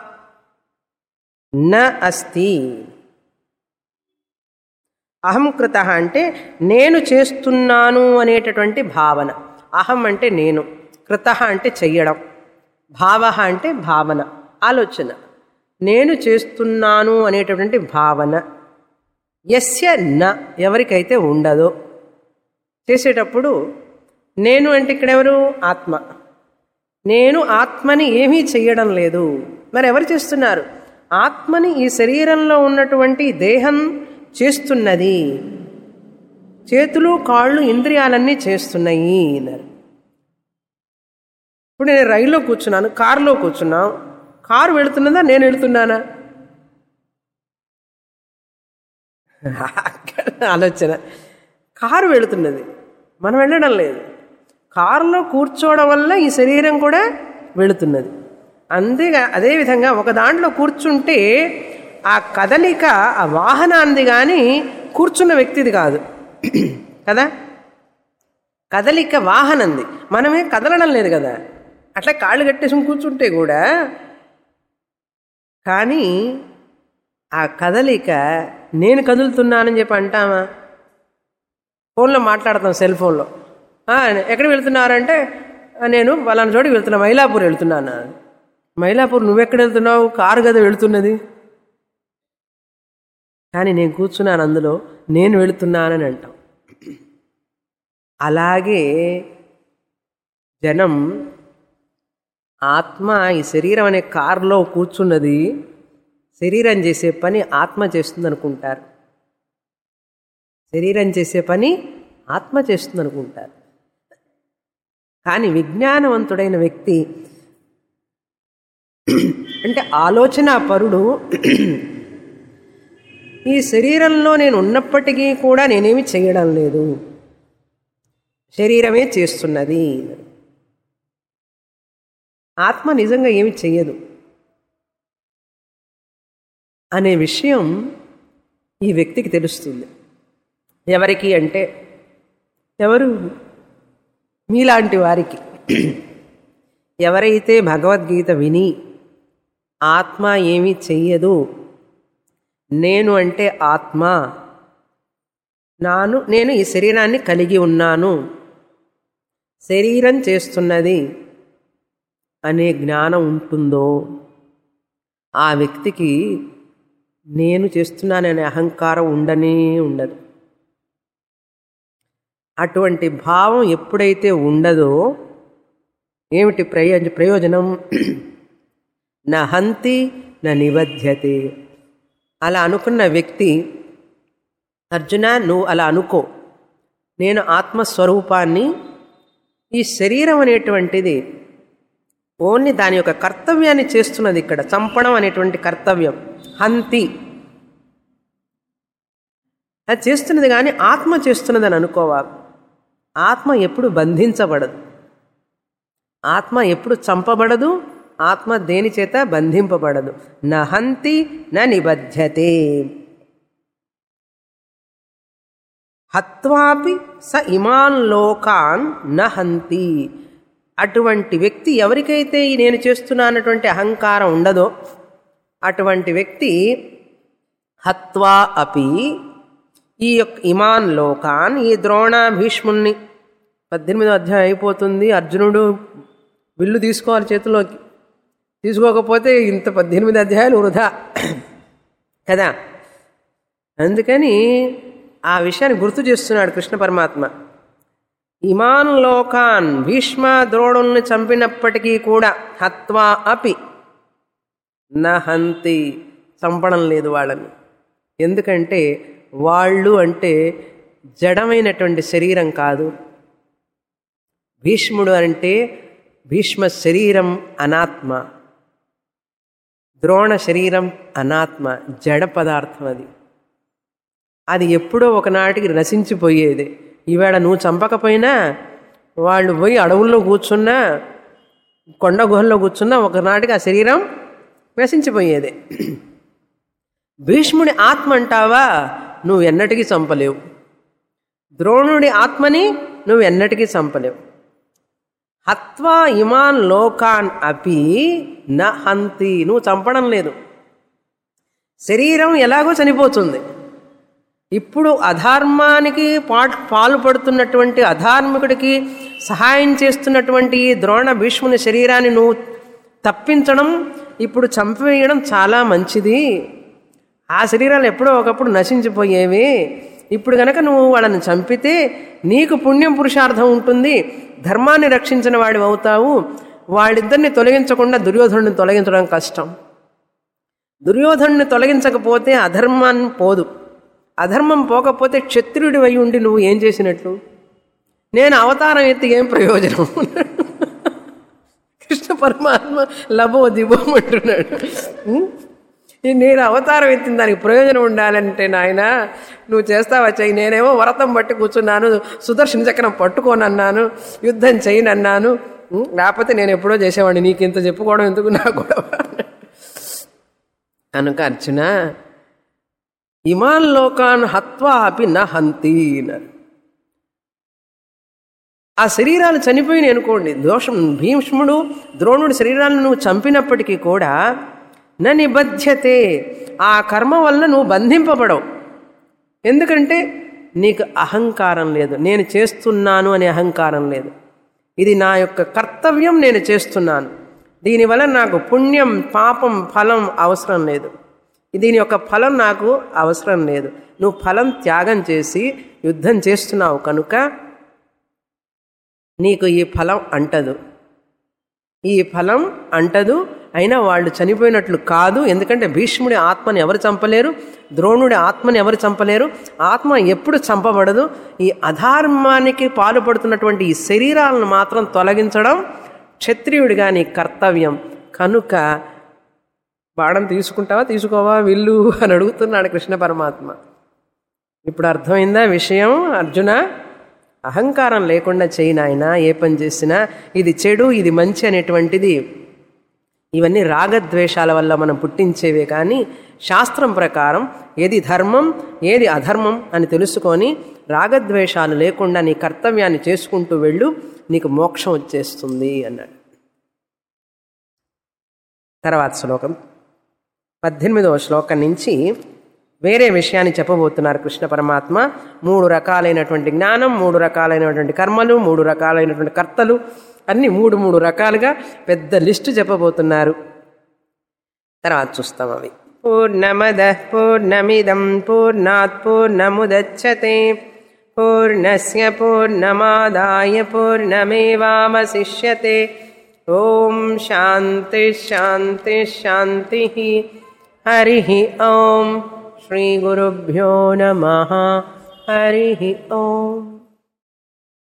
న అస్తి. అహం కృతః అంటే నేను చేస్తున్నాను అనేటటువంటి భావన. అహం అంటే నేను, కృతః అంటే చెయ్యడం, భావః అంటే భావన, ఆలోచన. నేను చేస్తున్నాను అనేటటువంటి భావన. యస్య న, ఎవరికైతే ఉండదో. చేసేటప్పుడు నేను అంటే ఇక్కడ ఎవరు? ఆత్మ. నేను ఆత్మని ఏమీ చెయ్యడం లేదు. మరి ఎవరు చేస్తున్నారు? ఆత్మని ఈ శరీరంలో ఉన్నటువంటి దేహం చేస్తున్నది. చేతులు కాళ్ళు ఇంద్రియాలన్నీ చేస్తున్నాయి అన్నారు. ఇప్పుడు నేను రైల్లో కూర్చున్నాను, కారులో కూర్చున్నాను. కారు వెళుతున్నదా, నేను వెళుతున్నానా? ఆలోచన. కారు వెళుతున్నది, మనం వెళ్ళడం లేదు. కారులో కూర్చోవడం వల్ల ఈ శరీరం కూడా వెళుతున్నది. అంతేగా అదేవిధంగా ఒక దాంట్లో కూర్చుంటే ఆ కదలిక ఆ వాహనాన్ని కానీ కూర్చున్న వ్యక్తిది కాదు కదా. కదలిక వాహనంది, మనమే కదలడం లేదు కదా. అట్లా కాళ్ళు కట్టేసి కూర్చుంటే కూడా కానీ ఆ కదలిక నేను కదులుతున్నానని చెప్పి అంటామా? ఫోన్లో మాట్లాడతాం, సెల్ ఫోన్లో. ఎక్కడికి వెళ్తున్నారంటే నేను వాళ్ళని చోటికి వెళ్తున్నా, మైలాపూర్ వెళ్తున్నాను. మైలాపూర్ నువ్వెక్కడ వెళ్తున్నావు? కారు కదా వెళుతున్నది. కానీ నేను కూర్చున్నాను అందులో, నేను వెళుతున్నానని అంటాం. అలాగే జనం ఆత్మ ఈ శరీరం అనే కారులో కూర్చున్నది, శరీరం చేసే పని ఆత్మ చేస్తుంది అనుకుంటారు. శరీరం చేసే పని ఆత్మ చేస్తుంది అనుకుంటారు. కానీ విజ్ఞానవంతుడైన వ్యక్తి అంటే ఆలోచన పరుడు ఈ శరీరంలో నేను ఉన్నప్పటికీ కూడా నేనేమి చేయడం లేదు, శరీరమే చేస్తున్నది. ఆత్మ నిజంగా ఏమి చెయ్యదు అనే విషయం ఈ వ్యక్తికి తెలుస్తుంది. ఎవరికి అంటే ఎవరు? మీలాంటి వారికి. ఎవరైతే భగవద్గీత విని ఆత్మ ఏమీ చెయ్యదు, నేను అంటే ఆత్మ, నాను నేను ఈ శరీరాన్ని కలిగి ఉన్నాను, శరీరం చేస్తున్నది అనే జ్ఞానం ఉంటుందో ఆ వ్యక్తికి నేను చేస్తున్నాననే అహంకారం ఉండనే ఉండదు. అటువంటి భావం ఎప్పుడైతే ఉండదో ఏమిటి ప్రయోజ ప్రయోజనం నా హంతి నా నిబధ్యతే. అలా అనుకున్న వ్యక్తి, అర్జున నువ్వు అలా అనుకో, నేను ఆత్మస్వరూపాన్ని, ఈ శరీరం అనేటువంటిది ఓన్లీ దాని యొక్క కర్తవ్యాన్ని చేస్తున్నది. ఇక్కడ చంపడం అనేటువంటి కర్తవ్యం హంతి అది చేస్తున్నది, కానీ ఆత్మ చేస్తున్నది అని అనుకోవాలి. ఆత్మ ఎప్పుడు బంధించబడదు, ఆత్మ ఎప్పుడు చంపబడదు, ఆత్మ దేని చేత బంధింపబడదు. నహంతి న నిబధ్యతే. హత్వాపి స ఇమాన్ లోకాన్ నహంతి. అటువంటి వ్యక్తి ఎవరికైతే ఈ నేను చేస్తున్నానటువంటి అహంకారం ఉండదో అటువంటి వ్యక్తి హత్వా అపి ఈ యొక్క ఇమాన్ లోకాన్, ఈ ద్రోణ భీష్ముణ్ణి, పద్దెనిమిదో అధ్యాయం అయిపోతుంది, అర్జునుడు విల్లు తీసుకోవాలి చేతిలోకి, తీసుకోకపోతే ఇంత పద్దెనిమిది అధ్యాయాలు వృధా కదా. అందుకని ఆ విషయాన్ని గుర్తు చేస్తున్నాడు కృష్ణ పరమాత్మ. ఇమాన్ లోకాన్, భీష్మ ద్రోణుల్ని చంపినప్పటికీ కూడా హత్వా అపి నహంతి, చంపడం లేదు వాళ్ళని. ఎందుకంటే వాళ్ళు అంటే జడమైనటువంటి శరీరం కాదు. భీష్ముడు అంటే భీష్మ శరీరం అనాత్మ, ద్రోణ శరీరం అనాత్మ, జడ పదార్థం. అది అది ఎప్పుడో ఒకనాటికి నశించిపోయేది. ఈవేళ నువ్వు చంపకపోయినా వాళ్ళు పోయి అడవుల్లో కూర్చున్నా, కొండ గుహల్లో కూర్చున్నా ఒకనాటికి ఆ శరీరం నశించిపోయేది. భీష్ముడి ఆత్మ అంటావా, నువ్వు ఎన్నటికీ చంపలేవు. ద్రోణుడి ఆత్మని నువ్వు ఎన్నటికీ చంపలేవు. హత్వా ఇమాన్ లోకాన్ అపి న హంతి, నువ్వు చంపడం లేదు. శరీరం ఎలాగో చనిపోతుంది. ఇప్పుడు అధర్మానికి పాటు పాలు పడుతున్నటువంటి అధార్మికుడికి సహాయం చేస్తున్నటువంటి ద్రోణ భీష్ముని శరీరాన్ని నువ్వు తప్పించడం, ఇప్పుడు చంపివేయడం చాలా మంచిది. ఆ శరీరాలు ఎప్పుడో ఒకప్పుడు నశించిపోయేవి. ఇప్పుడు కనుక నువ్వు వాళ్ళని చంపితే నీకు పుణ్యం పురుషార్థం ఉంటుంది, ధర్మాన్ని రక్షించిన వాడివి అవుతావు. వాళ్ళిద్దరిని తొలగించకుండా దుర్యోధనుడిని తొలగించడం కష్టం. దుర్యోధనుడిని తొలగించకపోతే అధర్మాన్ని పోదు. అధర్మం పోకపోతే క్షత్రియుడి అయి ఉండి నువ్వు ఏం చేసినట్లు? నేను అవతారం ఎత్తి ఏం ప్రయోజనం? కృష్ణ పరమాత్మ లభో దిబోం అంటున్నాడు. నేను అవతారం ఎత్తిన దానికి ప్రయోజనం ఉండాలంటే నాయన నువ్వు చేస్తావా చెయ్యి. నేనేమో వరతం పట్టి కూర్చున్నాను, సుదర్శన చక్రం పట్టుకోనన్నాను, యుద్ధం చేయనన్నాను. లేకపోతే నేను ఎప్పుడో చేసేవాడిని, నీకు ఇంత చెప్పుకోవడం ఎందుకు నా గొడవ కనుక అర్జున ఇమాన్ లోకాన్ హత్వా అపి న హంతి. ఆ శరీరాలు చనిపోయినాయి అనుకోండి, దోషం భీష్ముడు ద్రోణుడి శరీరాలను నువ్వు చంపినప్పటికీ కూడా న నిబధ్యతే, ఆ కర్మ వల్ల నువ్వు బంధింపబడవు. ఎందుకంటే నీకు అహంకారం లేదు, నేను చేస్తున్నాను అనే అహంకారం లేదు. ఇది నా యొక్క కర్తవ్యం, నేను చేస్తున్నాను, దీనివల్ల నాకు పుణ్యం పాపం ఫలం అవసరం లేదు, దీని యొక్క ఫలం నాకు అవసరం లేదు. నువ్వు ఫలం త్యాగం చేసి యుద్ధం చేస్తున్నావు కనుక నీకు ఈ ఫలం అంటదు, ఈ ఫలం అంటదు. అయినా వాళ్ళు చనిపోయినట్లు కాదు. ఎందుకంటే భీష్ముడి ఆత్మని ఎవరు చంపలేరు, ద్రోణుడి ఆత్మని ఎవరు చంపలేరు. ఆత్మ ఎప్పుడు చంపబడదు. ఈ అధర్మానికి పాల్పడుతున్నటువంటి ఈ శరీరాలను మాత్రం తొలగించడం క్షత్రియుడిగా నీ కర్తవ్యం. కనుక బాణం తీసుకుంటావా తీసుకోవా విల్లు అని అడుగుతున్నాడు కృష్ణ పరమాత్మ. ఇప్పుడు అర్థమైందా విషయం అర్జున? అహంకారం లేకుండా చేయి నాయనా, ఏ పని చేసినా ఇది చెడు ఇది మంచి అనేటువంటిది ఇవన్నీ రాగద్వేషాల వల్ల మనం పుట్టించేవే. కానీ శాస్త్రం ప్రకారం ఏది ధర్మం ఏది అధర్మం అని తెలుసుకొని రాగద్వేషాలు లేకుండా నీ కర్తవ్యాన్ని చేసుకుంటూ వెళ్ళు, నీకు మోక్షం వచ్చేస్తుంది అన్నాడు. తర్వాత శ్లోకం పద్దెనిమిదవ శ్లోకం నుంచి వేరే విషయాన్ని చెప్పబోతున్నారు కృష్ణ పరమాత్మ. మూడు రకాలైనటువంటి జ్ఞానం, మూడు రకాలైనటువంటి కర్మలు, మూడు రకాలైనటువంటి కర్తలు, అన్ని మూడు మూడు రకాలుగా పెద్ద లిస్టు చెప్పబోతున్నారు. తర్వాత చూస్తాం అవి. పూర్ణమదః పూర్ణమిదం పూర్ణాత్ పూర్ణముదచ్యతే పూర్ణస్య పూర్ణమాదాయ పూర్ణమేవావశిష్యతే. ఓం శాంతి శాంతి శాంతి. హరి ఓం. శ్రీ గురుభ్యో నమః. హరి ఓం.